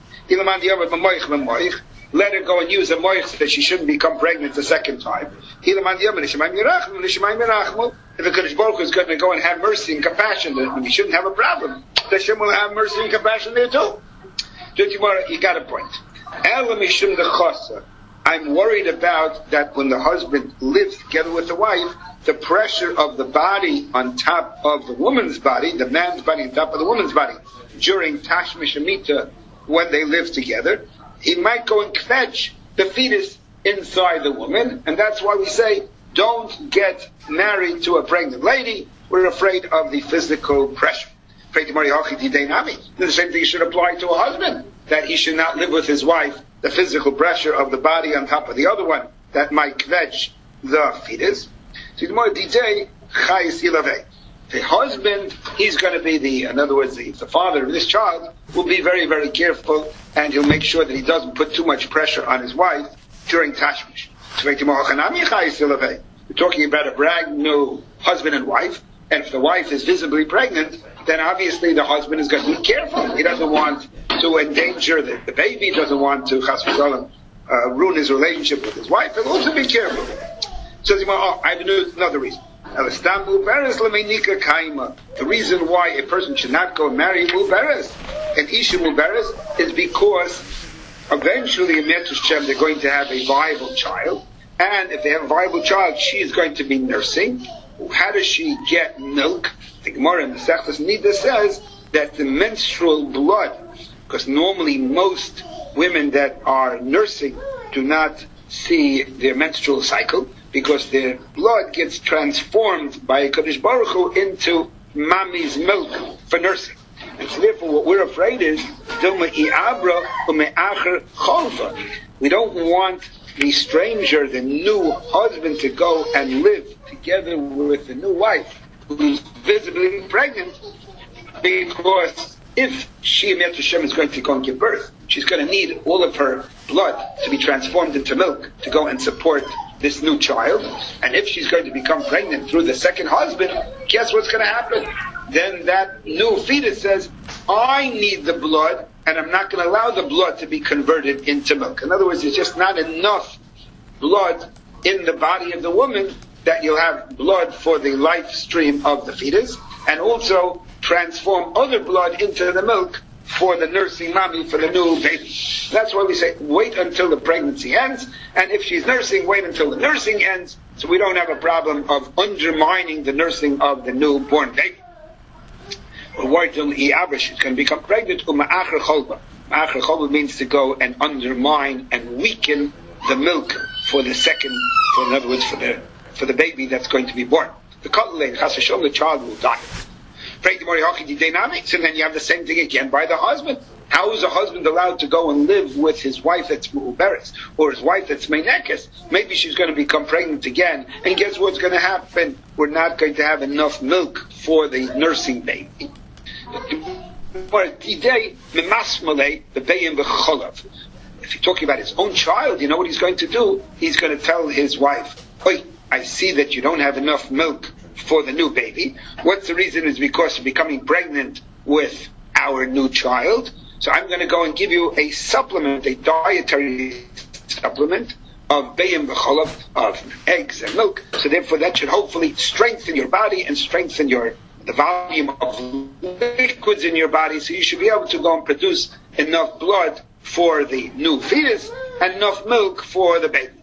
let her go and use a moich so that she shouldn't become pregnant the second time. If the Kadosh Baruch Hu is going to go and have mercy and compassion, then we shouldn't have a problem. Hashem will have mercy and compassion there too. You got a point. I'm worried about that when the husband lives together with the wife, the pressure of the body on top of the woman's body, the man's body on top of the woman's body, during Tashmish Amita, when they live together, he might go and fetch the fetus inside the woman, and that's why we say, don't get married to a pregnant lady. We're afraid of the physical pressure. The same thing should apply to a husband, that he should not live with his wife, the physical pressure of the body on top of the other one, that might fetch the fetus. The husband, he's going to be in other words, the father of this child, will be very, very careful, and he'll make sure that he doesn't put too much pressure on his wife during Tashmish. We're talking about a brand new husband and wife, and if the wife is visibly pregnant, then obviously the husband is going to be careful. He doesn't want to endanger the baby, doesn't want to, chas v'shalom, ruin his relationship with his wife. He'll also be careful. So I have another reason. The reason why a person should not go marry muberes, an isha muberes, is because eventually in Me'etzes Hashem they're going to have a viable child, and if they have a viable child, she is going to be nursing. How does she get milk? The Gemara in the Masechtas Nida says that the menstrual blood, because normally most women that are nursing do not see their menstrual cycle, because the blood gets transformed by Kadosh Baruch Hu into mommy's milk for nursing. And so therefore what we're afraid is, we don't want the stranger, the new husband, to go and live together with the new wife who's visibly pregnant, because if she, Mitzvah Hashem, is going to go and give birth, she's going to need all of her blood to be transformed into milk to go and support this new child. And if she's going to become pregnant through the second husband, guess what's going to happen? Then that new fetus says, I need the blood, and I'm not going to allow the blood to be converted into milk. In other words, there's just not enough blood in the body of the woman that you'll have blood for the life stream of the fetus, and also transform other blood into the milk for the nursing mommy, for the new baby. That's why we say, wait until the pregnancy ends, and if she's nursing, wait until the nursing ends, so we don't have a problem of undermining the nursing of the newborn baby. We're worried till she's going to become pregnant. Ma'acher cholba means to go and undermine and weaken the milk for the second, in other words, for the baby that's going to be born. The child will die. So then you have the same thing again by the husband. How is a husband allowed to go and live with his wife that's mu'uberes, or his wife that's meinekes? Maybe she's going to become pregnant again, and guess what's going to happen? We're not going to have enough milk for the nursing baby. If you're talking about his own child, you know what he's going to do? He's going to tell his wife, "Oi, I see that you don't have enough milk for the new baby. What's the reason? Is because you're becoming pregnant with our new child. So I'm going to go and give you a supplement, a dietary supplement of bayim v'cholav, of eggs and milk. So therefore that should hopefully strengthen your body and strengthen the volume of liquids in your body, so you should be able to go and produce enough blood for the new fetus and enough milk for the baby."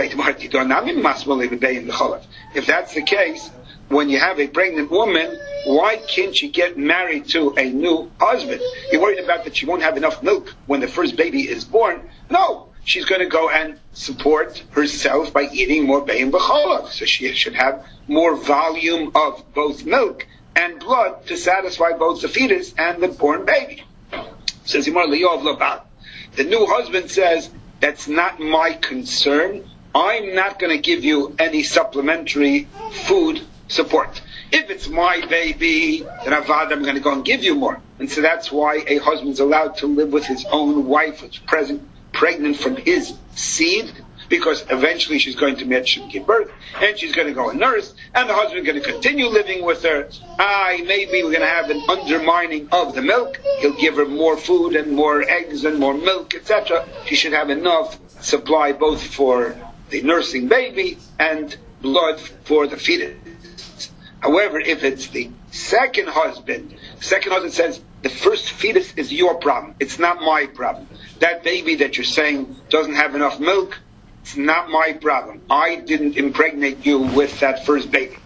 If that's the case, when you have a pregnant woman, why can't she get married to a new husband? You're worried about that she won't have enough milk when the first baby is born? No, she's going to go and support herself by eating more bayim v'cholav. So she should have more volume of both milk and blood to satisfy both the fetus and the born baby. Says Yimar Li'ov Laban. The new husband says, that's not my concern. I'm not going to give you any supplementary food support. If it's my baby, then Avad, I'm going to go and give you more. And so that's why a husband's allowed to live with his own wife who's pregnant from his seed, because eventually she's going to give birth, and she's going to go and nurse, and the husband's going to continue living with her. Maybe we're going to have an undermining of the milk. He'll give her more food and more eggs and more milk, etc. She should have enough supply both for the nursing baby and blood for the fetus. However, if it's the second husband says, the first fetus is your problem. It's not my problem. That baby that you're saying doesn't have enough milk, it's not my problem. I didn't impregnate you with that first baby.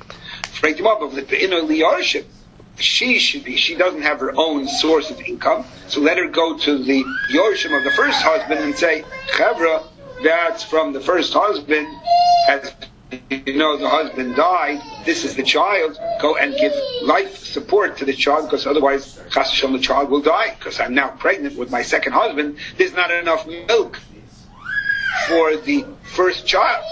She doesn't have her own source of income, so let her go to the Yorshim of the first husband and say, Chavra, that's from the first husband, as you know, the husband died, this is the child, go and give life support to the child, because otherwise, Chas V'Shalom, the child will die, because I'm now pregnant with my second husband, there's not enough milk for the first child.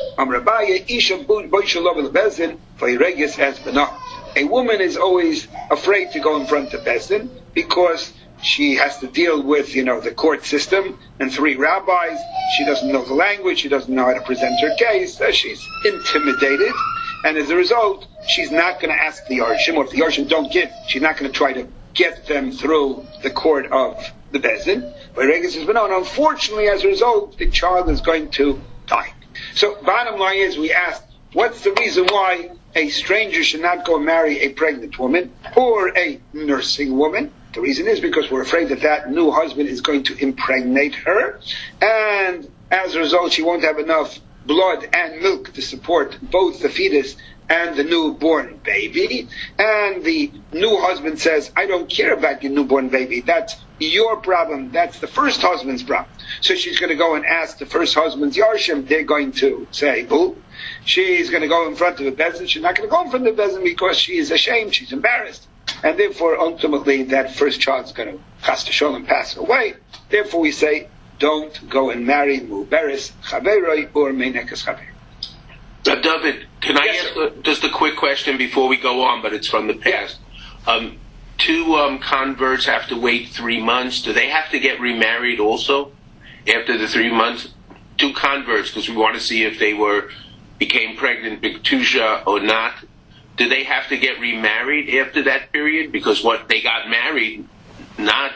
A woman is always afraid to go in front of Bezdin, because she has to deal with, the court system and 3 rabbis. She doesn't know the language. She doesn't know how to present her case. She's intimidated. And as a result, she's not going to ask the Yarshim, or if the Yarshim don't give, she's not going to try to get them through the court of the Bezdin. But Regis says, but no, and unfortunately, as a result, the child is going to die. So, bottom line is, we asked, what's the reason why a stranger should not go marry a pregnant woman or a nursing woman? The reason is because we're afraid that new husband is going to impregnate her, and as a result she won't have enough blood and milk to support both the fetus and the newborn baby, and the new husband says, I don't care about your newborn baby, that's your problem, that's the first husband's problem. So she's going to go and ask the first husband's Yarshim, they're going to say, boo. She's going to go in front of a bezin, she's not going to go in front of the bezin because she is ashamed, she's embarrassed. And therefore, ultimately, that first child's going to chas v'sholem pass away. Therefore, we say, don't go and marry muberes chaveroi or meinekas chaver. David, can I ask just a quick question before we go on, but it's from the past. Two converts have to wait 3 months. Do they have to get remarried also after the 3 months? Two converts, because we want to see if they became pregnant b'ktusha or not. Do they have to get remarried after that period? Because they got married, not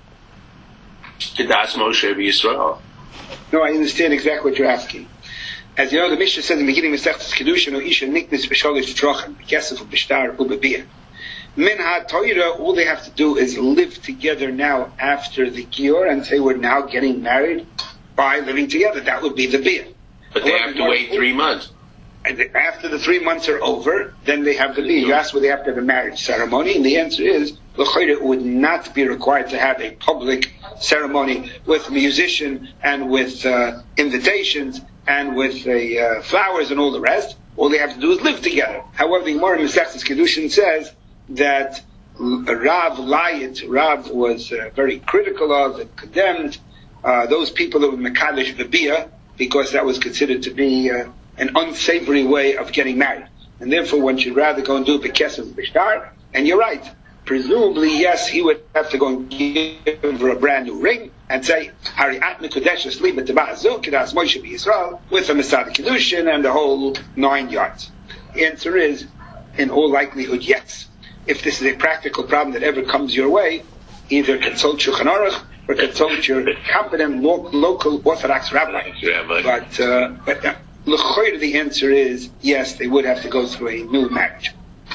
Kedas Moshe v'Yisrael. No, I understand exactly what you're asking. As you know, the Mishnah says in the beginning of Masechtas Kedushin, "O isha niknis v'sholish trochen, b'kesef u'b'shtar u'b'biyah." Min ha'toira, all they have to do is live together now after the Gior and say we're now getting married by living together. That would be the biyah. But they have to wait 3 months. And after the 3 months are over, then they have the biyah. You ask whether they have to have a marriage ceremony, and the answer is, l'chayre would not be required to have a public ceremony with a musician and with invitations and with flowers and all the rest. All they have to do is live together. However, the Gemara in Masechtas Kedushin says that Rav was very critical of and condemned those people that were Mekadesh V'Biyah, because that was considered to be an unsavory way of getting married. And therefore one should rather go and do B'Kesef B'Shtar. And you're right. Presumably, yes, he would have to go and give her a brand new ring and say, Hariat Mekudeshes Li B'Tebazu Kedas Moshe B'Yisrael, with a Masada Kedushin and the whole 9 yards. The answer is, in all likelihood, yes. If this is a practical problem that ever comes your way, either consult Shulchan Aruch or consult your competent local Orthodox rabbi. But the answer is, yes, they would have to go through a new marriage.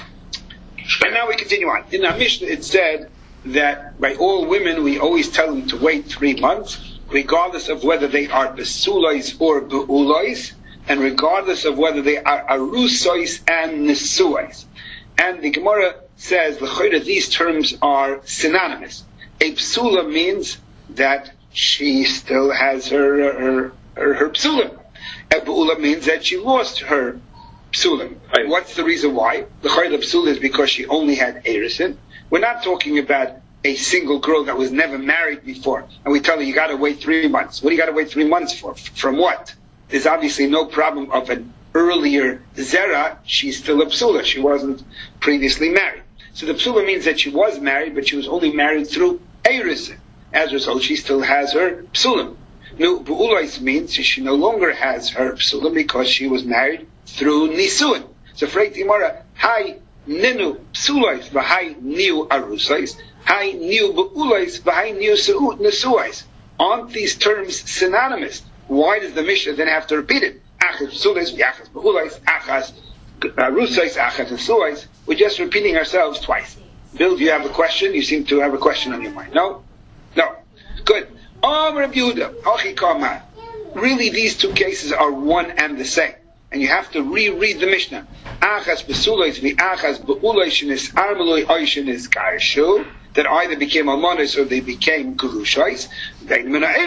And now we continue on. In our Mishnah it said that by all women we always tell them to wait 3 months, regardless of whether they are besulais or beulais, and regardless of whether they are arusais and nesuais. And the Gemara says, these terms are synonymous. A psula means that she still has her psulim. A beula means that she lost her psulim. Right. What's the reason why? The chayil of psulim is because she only had erisin. We're not talking about a single girl that was never married before, and we tell her you got to wait 3 months. What do you got to wait 3 months for? From what? There's obviously no problem of an earlier zera. She's still a psula. She wasn't previously married. So the psula means that she was married, but she was only married through erisin. As a result, she still has her psulim. No, beulais means she no longer has her psulim because she was married through nisuin. So freit Gemara, hai ninu psulais v'hai niu arusais, hai niu beulais v'hai niu nesuais. Aren't these terms synonymous? Why does the Mishnah then have to repeat it? Achas psulais v'achas beulais, achas arusais, achas nesuais. We're just repeating ourselves twice. Bill, do you have a question? You seem to have a question on your mind. No? No. Good. Really, these two cases are one and the same. And you have to reread the Mishnah. That either became almanis or they became gurushais. That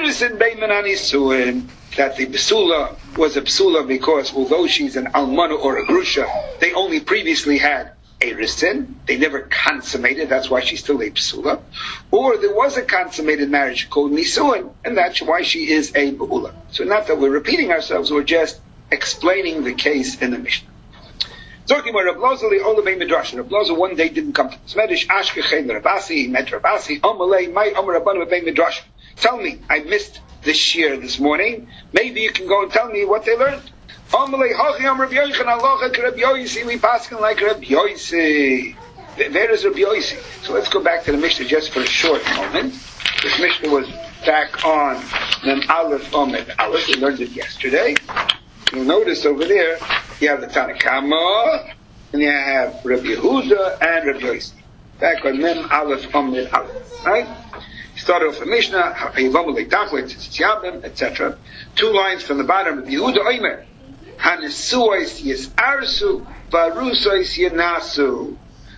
the besula was a besula because although she's an almana or a grusha, they only previously had erisin. They never consummated, that's why she's still a psula. Or there was a consummated marriage called nisuin, and that's why she is a beula. So not that we're repeating ourselves, we're just explaining the case in the Mishnah. Talking about Rav Loza Olamei Midrash. Rav Loza one day didn't come to this Medish. Ashkechein Rabasi, he met Rabasi. Amalei, my Amar Rabbanim B'Bei Midrash. Tell me, I missed this shir this morning. Maybe you can go and tell me what they learned. Amalei Hachi Am Rabbi Yochanan Alocha Rabbi Yosi. We paskin like Rabbi Yosi. Where is Rabbi Yosi? So let's go back to the Mishnah just for a short moment. This Mishnah was back on Mem Aleph Omed Aleph. We learned it yesterday. You'll notice over there, you have the Tanakama, and you have Rabbi Yehuda and Rabbi Yosi. Back on Mem Aleph Omed Aleph. Right? Started off the Mishnah, etc. 2 lines from the bottom of Yehuda Omer. Hanesuos yisarsu, varusos yinasu.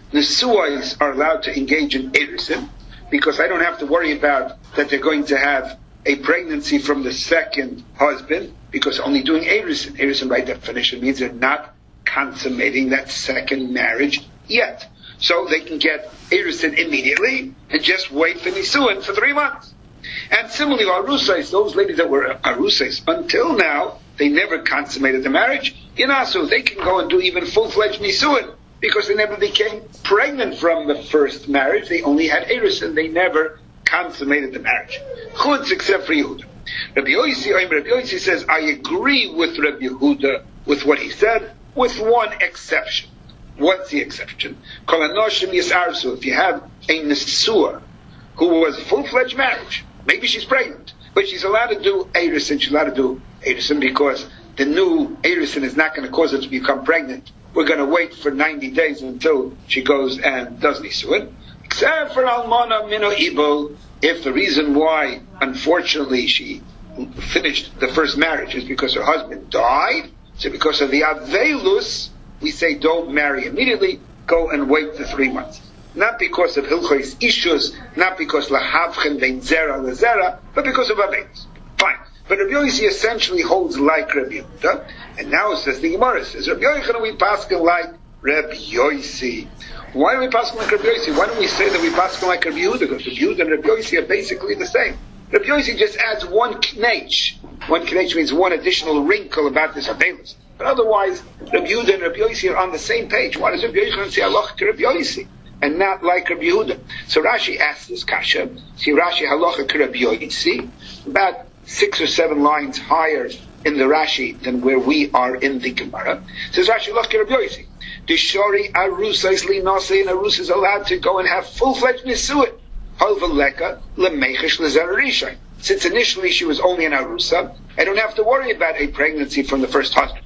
Nesuos are allowed to engage in erisin, because I don't have to worry about that they're going to have a pregnancy from the second husband, because only doing erisin. Erisin by definition means they're not consummating that second marriage yet. So they can get erisin immediately and just wait for nisuin for 3 months. And similarly, arusais, those ladies that were arusais until now, they never consummated the marriage. Yinasu, they can go and do even full-fledged nisuin, because they never became pregnant from the first marriage. They only had erisin. They never consummated the marriage. Chutz, except for Yehuda. Rabbi Yossi says, I agree with Rabbi Yehuda with what he said, with one exception. What's the exception? Kol hanoshim yisarsu. If you have a nesua who was full-fledged marriage, maybe she's pregnant, but she's allowed to do erisin. She's allowed to do erisin because the new erisin is not going to cause her to become pregnant. We're going to wait for 90 days until she goes and does nisuin. Except for almana mino ibol, if the reason why, unfortunately, she finished the first marriage is because her husband died, so because of the avelus, we say don't marry immediately, go and wait the 3 months. Not because of hilchos ishus, not because lahavchen ben zera lezera, but because of avelus. Fine. But Rabbi Yossi essentially holds like Rabbi Yehuda, and now it says the Gemara says, Rabbi Yochanan we paskin like Rabbi Yossi. Why do we paskin like Rabbi Yossi? Why don't we say that we paskin like Rabbi Yehuda? Because Rabbi Yehuda and Rabbi Yossi are basically the same. Rabbi Yossi just adds one knech. One knech means one additional wrinkle about this avelus. But otherwise, Rabbi Yehuda and Rabbi Yossi are on the same page. Why does Rabbi Yochanan say halacha to Rabbi Yossi and not like Rabbi Yehuda? So Rashi asks this kasha. See Rashi halacha to Rabbi Yossi, about 6 or 7 lines higher in the Rashi than where we are in the Gemara. Says Rashi halacha to Rabbi Yossi. Dishori arusa is linase, and arusa is allowed to go and have full-fledged nisuin. Halvaleka lemechish lezarishay. Since initially she was only an arusa, I don't have to worry about a pregnancy from the first husband.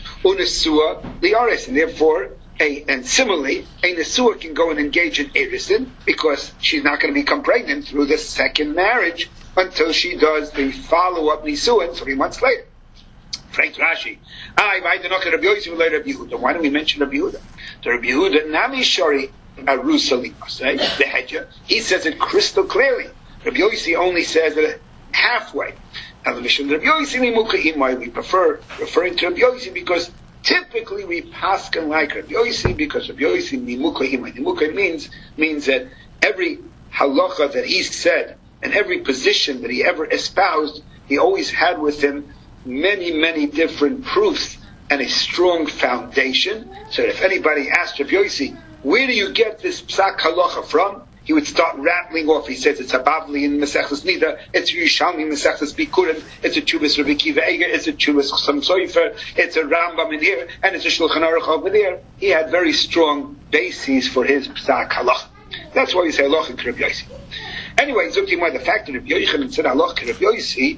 Unesua liaris, and therefore, and similarly, a nesua can go and engage in erisin because she's not going to become pregnant through the second marriage until she does the follow-up nisuin 3 months later. Frank Rashi, why don't we mention Rabbi Yehuda? The Rabbi Yehuda, Nami Shari Arusa Limase, the Hedja, he says it crystal clearly. Rabbi Yossi only says it halfway. Now the Mishnah Rabbi Yossi Nimuka, we prefer referring to Rabbi Yossi because typically we paskin like Rabbi Yossi because Rabbi Yossi Nimuka Imai. Nimuka means that every halacha that he said and every position that he ever espoused, he always had with him many different proofs and a strong foundation. So if anybody asked Rabbi Yossi, where do you get this psak halacha from? He would start rattling off. He says it's a Bavli in Mesechus Nida, it's Yerushalmi in Mesechus Bikurim, it's a Chuvas Rabbi Kiva Eger, it's a Chuvas Chasam Sofer, it's a Rambam in here, and it's a Shulchan Aruch over there. He had very strong bases for his psak halacha. That's why we say halacha to Rabbi Yossi. Anyway, the fact that Rabbi Yochanan said halacha to Rabbi Yossi,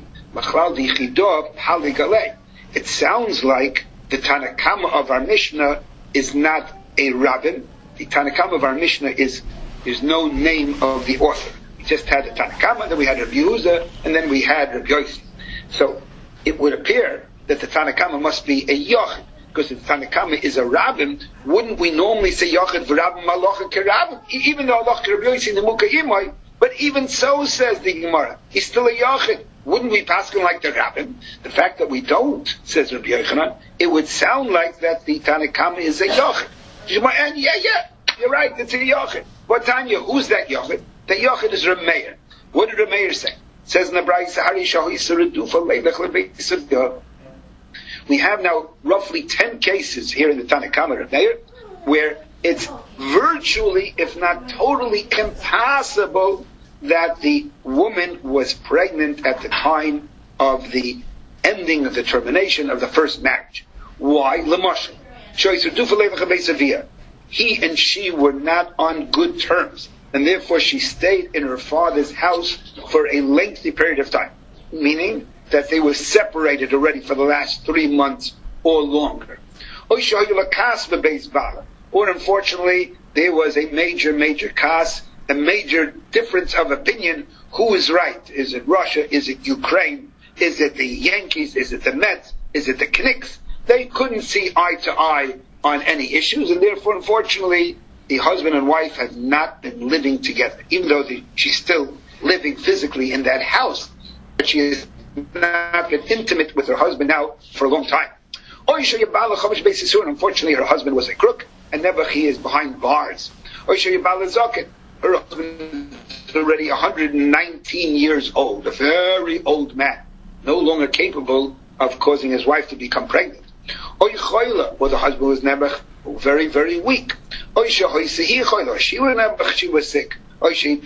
it sounds like the Tanakama of our Mishnah is not a rabbin. The Tanakama of our Mishnah is no name of the author. We just had the Tanakama, then we had Rabbi Yehuda, and then we had Rabbi Yossi. So it would appear that the Tanakama must be a Yochid, because if the Tanakama is a rabbin, wouldn't we normally say Yochid v'rabbin malacha k'rabbin? Even though Allah Rabbi Yossi in the Muka Imai, but even so, says the Gemara, he's still a Yochid. Wouldn't we pass him like the rabbin? The fact that we don't, says Rabbi Yochanan, it would sound like that the Tanakama is a Yochid. And yeah, you're right, it's a Yochid. But Tanya, who's that Yochid? The Yochid is Rameir. What did Rameir say? It says in the Braisa, we have now roughly 10 cases here in the Tanakama Rameir, where it's virtually, if not totally impossible that the woman was pregnant at the time of the ending of the termination of the first marriage. Why? L'mashal. He and she were not on good terms, and therefore she stayed in her father's house for a lengthy period of time, meaning that they were separated already for the last 3 months or longer. Or unfortunately, there was a major kas, a major difference of opinion. Who is right? Is it Russia? Is it Ukraine? Is it the Yankees? Is it the Mets? Is it the Knicks? they couldn't see eye to eye on any issues, and therefore, unfortunately, the husband and wife have not been living together, even though she's still living physically in that house, but she has not been intimate with her husband now for a long time. Unfortunately, her husband was a crook, and never he is behind bars. Her husband is already 119 years old, a very old man, no longer capable of causing his wife to become pregnant. Or the husband was never very, very weak. She was sick. Or she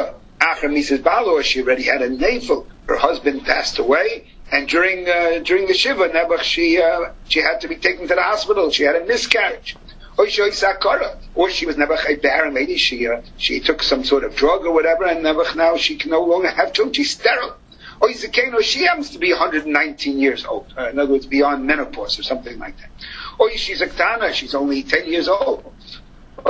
already had a navel. Her husband passed away, and during the shiva, she had to be taken to the hospital. She had a miscarriage. Or she was never a barren lady. She took some sort of drug or whatever, and now she can no longer have children. She's sterile. Or she happens to be 119 years old. In other words, beyond menopause or something like that. Or she's a ktana. She's only 10 years old. Or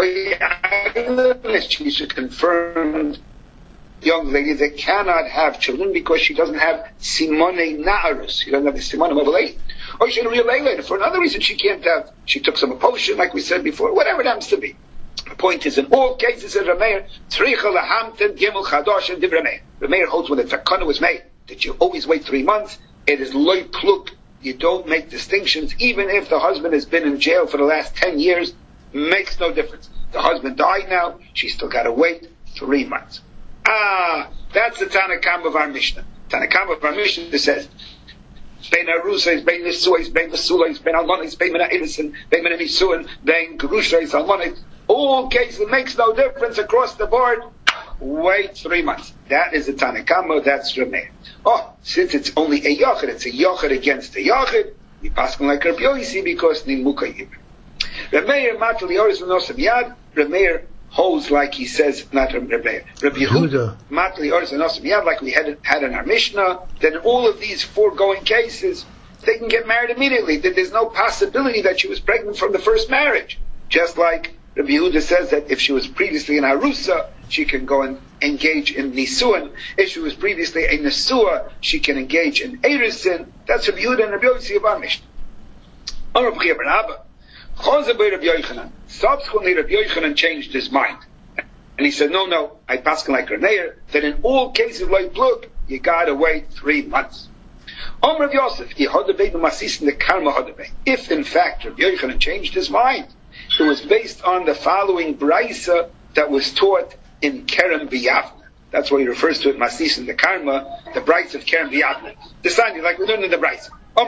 she's a confirmed young lady that cannot have children because she doesn't have simone na'arus. She doesn't have the simone of a lady. Or she's a real lady. For another reason, she can't have. She took some potion, like we said before. Whatever it happens to be. The point is, in all cases, says Rameir, tzricha lahamten gimel chadosh and div Rameir. Rameir holds when the takana was made that you always wait 3 months. It is loy pluk. You don't make distinctions, even if the husband has been in jail for the last 10 years. Makes no difference. The husband died now. She still got to wait 3 months. That's the Tanakam of our Mishnah. Tanakam of our Mishnah says, Bein Arusa is Bein Nisua is Bein Vasula is Bein Almana is Bein Mena Edison, Bein Mena Nisuan, Bein Gerusha is Almana. All cases, it makes no difference across the board. Wait 3 months. That is the Tanakama, that's Rameir. Since it's only a Yachid, it's a Yachid against a Yachid, we pass on like Rabbi Yosi because Nimuka Yibir. Rameir Matali Oris V'Nosam Yad, Rameir holds like he says, not Rabbi Yehuda, Matli Oris V'Nosam Yad, like we had in our Mishnah, that in all of these foregoing cases, they can get married immediately, that there's no possibility that she was pregnant from the first marriage. Just like Rabbi Yehuda says that if she was previously in Arusa, she can go and engage in Nisuan. If she was previously a Nesua, she can engage in Erisin. That's Rabbi Yehuda and Rabbi Yossi of our Mishnah. Subsequently, Rabbi Yochanan changed his mind. And he said, no, I pass like Rameir, that in all cases like plug, you gotta wait 3 months. Rav Yosef, if in fact Rabbi Yochanan changed his mind, it was based on the following brisa that was taught in Kerem B'Yavne. That's why he refers to it, Masis in the Karma, the brisa of Kerem B'Yavne. Decided, like we learned in the brisa. I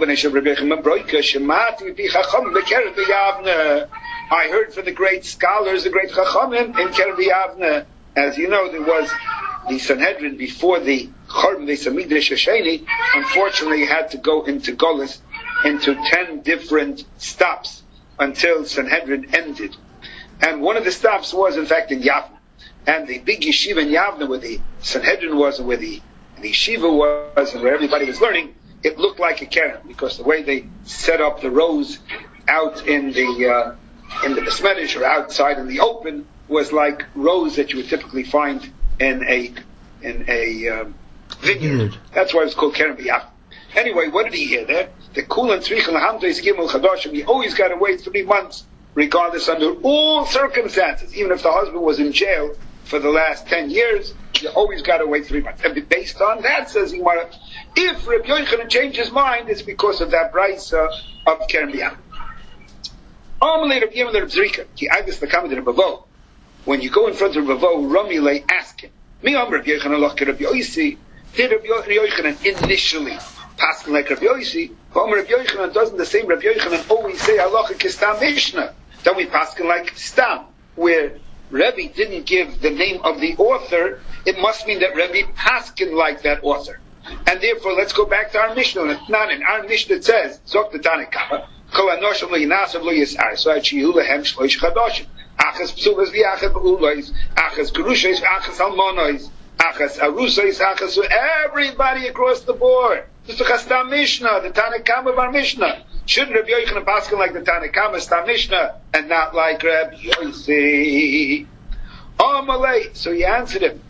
heard from the great scholars, the great Chachamim in Kerem B'Yavne. As you know, there was the Sanhedrin before the Chorban Beis Hamikdash Hasheni. Unfortunately, had to go into Golis, into 10 different stops until Sanhedrin ended. And one of the stops was, in fact, in Yavne. And the big yeshiva in Yavne, where the Sanhedrin was, and where the yeshiva was, and where everybody was learning, it looked like a Keren, because the way they set up the rows out in the Besmedish or outside in the open was like rows that you would typically find in a vineyard. That's why it's called Keren B'Yavne. Anyway, what did he hear there? The Kulan Tzricha Lahamtais Gimel Chadashim. You always got to wait 3 months, regardless, under all circumstances. Even if the husband was in jail for the last 10 years, you always got to wait 3 months. And based on that, says Gemara, if Rabbi Yochanan changed his mind, it's because of that brisa of Kerem B'Yavne. When you go in front of Bavo, Ramile ask him, did Rabbi Yochanan initially pass like Rabbi Yosi? Rabbi Yochanan doesn't the same Rabbi Yochanan always say halacha kistam Mishnah? Then we pass like Stam, where Rebbe didn't give the name of the author. It must mean that Rebbe paskin like that author. And therefore, let's go back to our Mishnah. It's not in our Mishnah. It says, Zok the Tanakama, Kol Anoshim lo Yinasav lo Yisar, so Achiyu lehem shloish chadoshim. Achas psulas v'achas b'ulois, achas gerushes, achas almonois, achas arusois, achas, everybody across the board. This is the Chastam Mishnah, the Tanakama of our Mishnah. Shouldn't Rabbi Yochanan paskin like the Tanakama Stam Mishnah, and not like Rabbi Yosi? Amalei. So he answered him,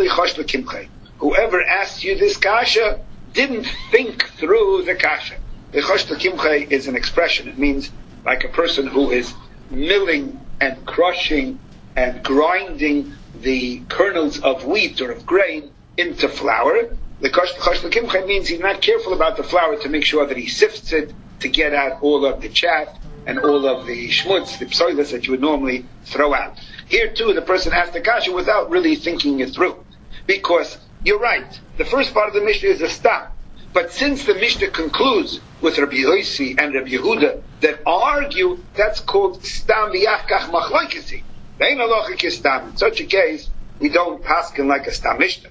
whoever asked you this kasha didn't think through the kasha. Chosh L'Kimcha is an expression. It means like a person who is milling and crushing and grinding the kernels of wheat or of grain into flour. The Chosh L'Kimcha means he's not careful about the flour to make sure that he sifts it to get out all of the chaff and all of the schmutz, the psoilus that you would normally throw out. Here too, the person has the kasha without really thinking it through. Because you're right, the first part of the Mishnah is a stam. But since the Mishnah concludes with Rabbi Yossi and Rabbi Yehuda that argue, that's called stam v'yachkach machloikesi. Ve'ein halacha kistam. In such a case, we don't paskin like a stam Mishnah.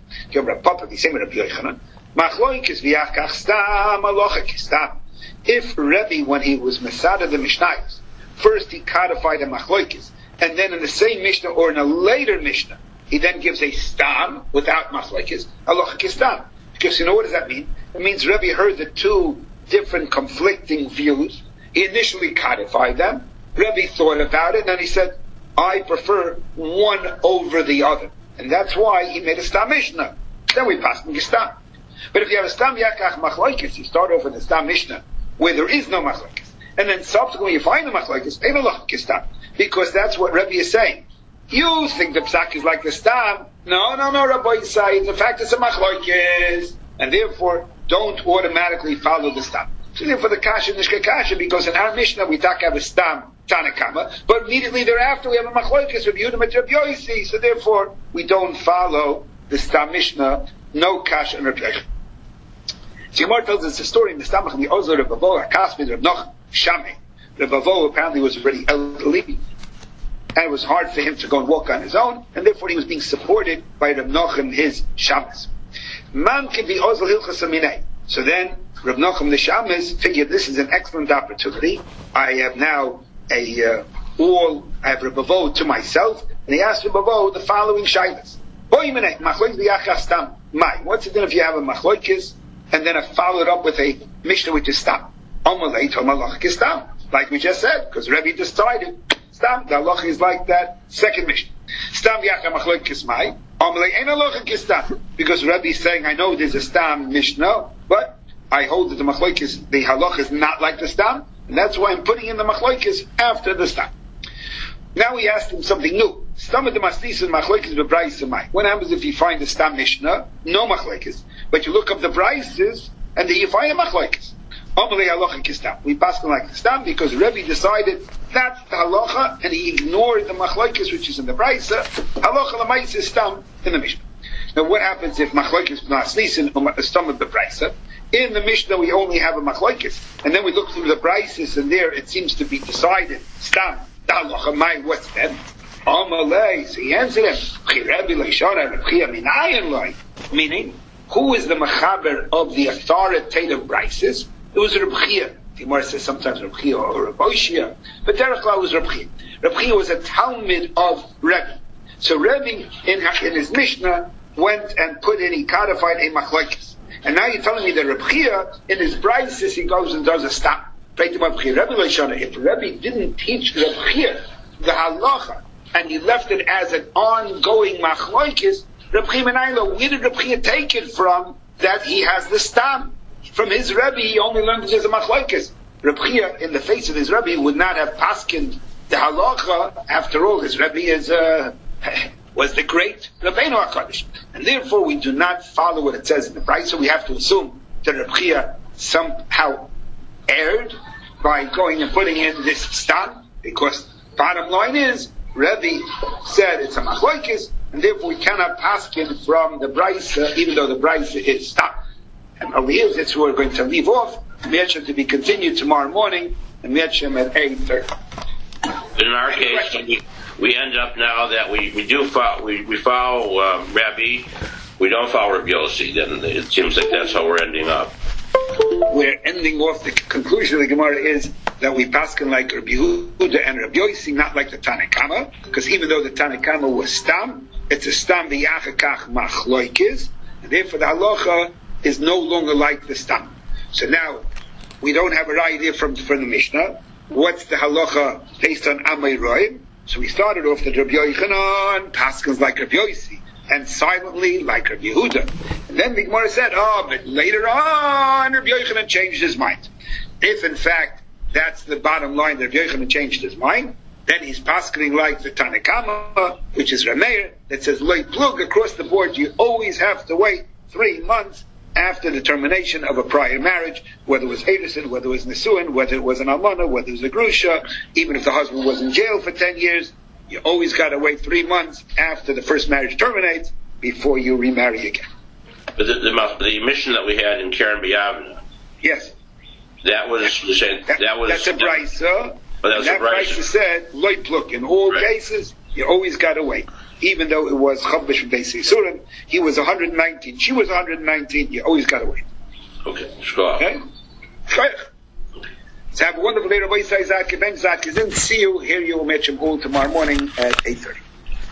If Rebbe, when he was Masada the Mishnayos, first he codified a machloikis, and then in the same Mishnah or in a later Mishnah, he then gives a stam without machloikis, halacha kistam. Because you know what does that mean? It means Rebbe heard the two different conflicting views. He initially codified them. Rebbe thought about it, and then he said, I prefer one over the other. And that's why he made a stam Mishnah. Then we pass him stam. But if you have a stam yakach machloikis, you start off with a stam Mishnah where there is no machloikis. And then subsequently you find the machloikis, ain't halacha kistam. Because that's what Rebbe is saying. You think the psak is like the stam. No, Rabbi Yisai. In fact, it's a machloikis. And therefore, don't automatically follow the stam. So therefore the kasha, nishka kasha, because in our Mishnah we talk about a stam, Tanakama, but immediately thereafter we have a machloikis, Rabbi Yehuda and Rabbi Yossi, so therefore we don't follow the stam Mishnah, no kasha and Rabbi Yossi. So Gemara tells us a story in the stamach of the Ozor of Bavo, Akasmid, Rabbi Noch, Shameh. Rabbi Bavo apparently was already elderly, and it was hard for him to go and walk on his own, and therefore he was being supported by Rabbi Noch and his Shabbos. Man can be Ozor Hilchas Aminei. So then Reb Nachum the Shammos figured this is an excellent opportunity. I have now I have Reb Bavo to myself, and he asked Reb Bavo the following shaylas. What's it then if you have a machloikis and then I followed up with a Mishnah which is stam? Like we just said, because Rebbe decided stam. The halacha is like that second Mishnah. Stam v'yachkach machloikis mai. Because Rebbe is saying, I know there's a stam Mishnah, but I hold that the machloikis, the halacha is not like the stam, and that's why I'm putting in the machloikis after the stam. Now he asked him something new. Stam of the maslis and machloikis bebrayis mai. What happens if you find the stam Mishnah, no machloikis, but you look up the brayses and then you find a machloikis? Amalei halacha kistam. We pass like the stam because Rebbe decided that's the halacha, and he ignored the machloikis which is in the brayse. Halacha l'mayis is stam in the Mishnah. Now what happens if machloikis maslisin or stam of the brayse? In the Mishnah we only have a machloikis, and then we look through the brayses, and there it seems to be decided stam. The halacha mai, what's that? Amalei. So he answered him. Meaning, who is the mechaber of the authoritative brayses? It was Reb Chia. The Gemara says sometimes Reb Chia or Reb Oshia, but derech klal was Reb Chia. Reb Chia was a talmid of Rebbe. So Rebbe in his Mishnah went and he codified a machloikis. And now you're telling me that Reb Chia in his brayses he goes and does a stam. If Rebbe didn't teach Reb Chia the halacha and he left it as an ongoing machloikis, Reb Chia Menaylo, where did Reb Chia take it from that he has the stam? From his Rebbe, he only learned it as a machlokes. Reb Chia, in the face of his Rebbe, would not have paskin the halacha. After all, his Rebbe was the great Rabbeinu HaKadosh. And therefore, we do not follow what it says in the Brayse. So we have to assume that Reb Chia somehow erred by going and putting in this stam, because bottom line is, Rebbe said it's a machlokes, and therefore we cannot paskin from the Brayse, even though the Brayse is stam. And over here, that's where we're going to leave off. Mietchem to be continued tomorrow morning, and Mietchem at 8:30. In our case, we end up now that we follow Rabbi, we don't follow Rabbi Yossi. Then it seems like that's how we're ending up. We're ending off, the conclusion of the Gemara is that we paskin like Rabbi Yehuda and Rabbi Yossi, not like the Tanakama, because even though the Tanakama was stam, it's a stam v'yachakach machloikis, and therefore the halacha is no longer like the stam. So now, we don't have a idea from the Mishnah. What's the halacha based on Amay Roim? So we started off that Rabbi Yochanan paskins like Rabbi Yossi, and silently like Rabbi Yehuda. And then the Gemara said, but later on, Rabbi Yochanan changed his mind. If in fact that's the bottom line that Rav Yochanan changed his mind, then he's paskening like the Tanakama, which is Rameir, that says loy plug across the board. You always have to wait 3 months after the termination of a prior marriage, whether it was Edison, whether it was Nisuin, whether it was an Almana, whether it was a Grusha, even if the husband was in jail for 10 years, you always got to wait 3 months after the first marriage terminates before you remarry again. But the mission that we had in Karen Biavna, yes, that was the same. That's a brisa. But that brisa said loy pluk. In all cases, you always got to wait. Even though it was Chabbash from Beis Yisurim, he was 119, she was 119, you always got to wait. Okay, okay? So have a wonderful day, Rabbi Isai Zaki Ben Zakizin. See you, hear you, we'll meet you all tomorrow morning at 8:30.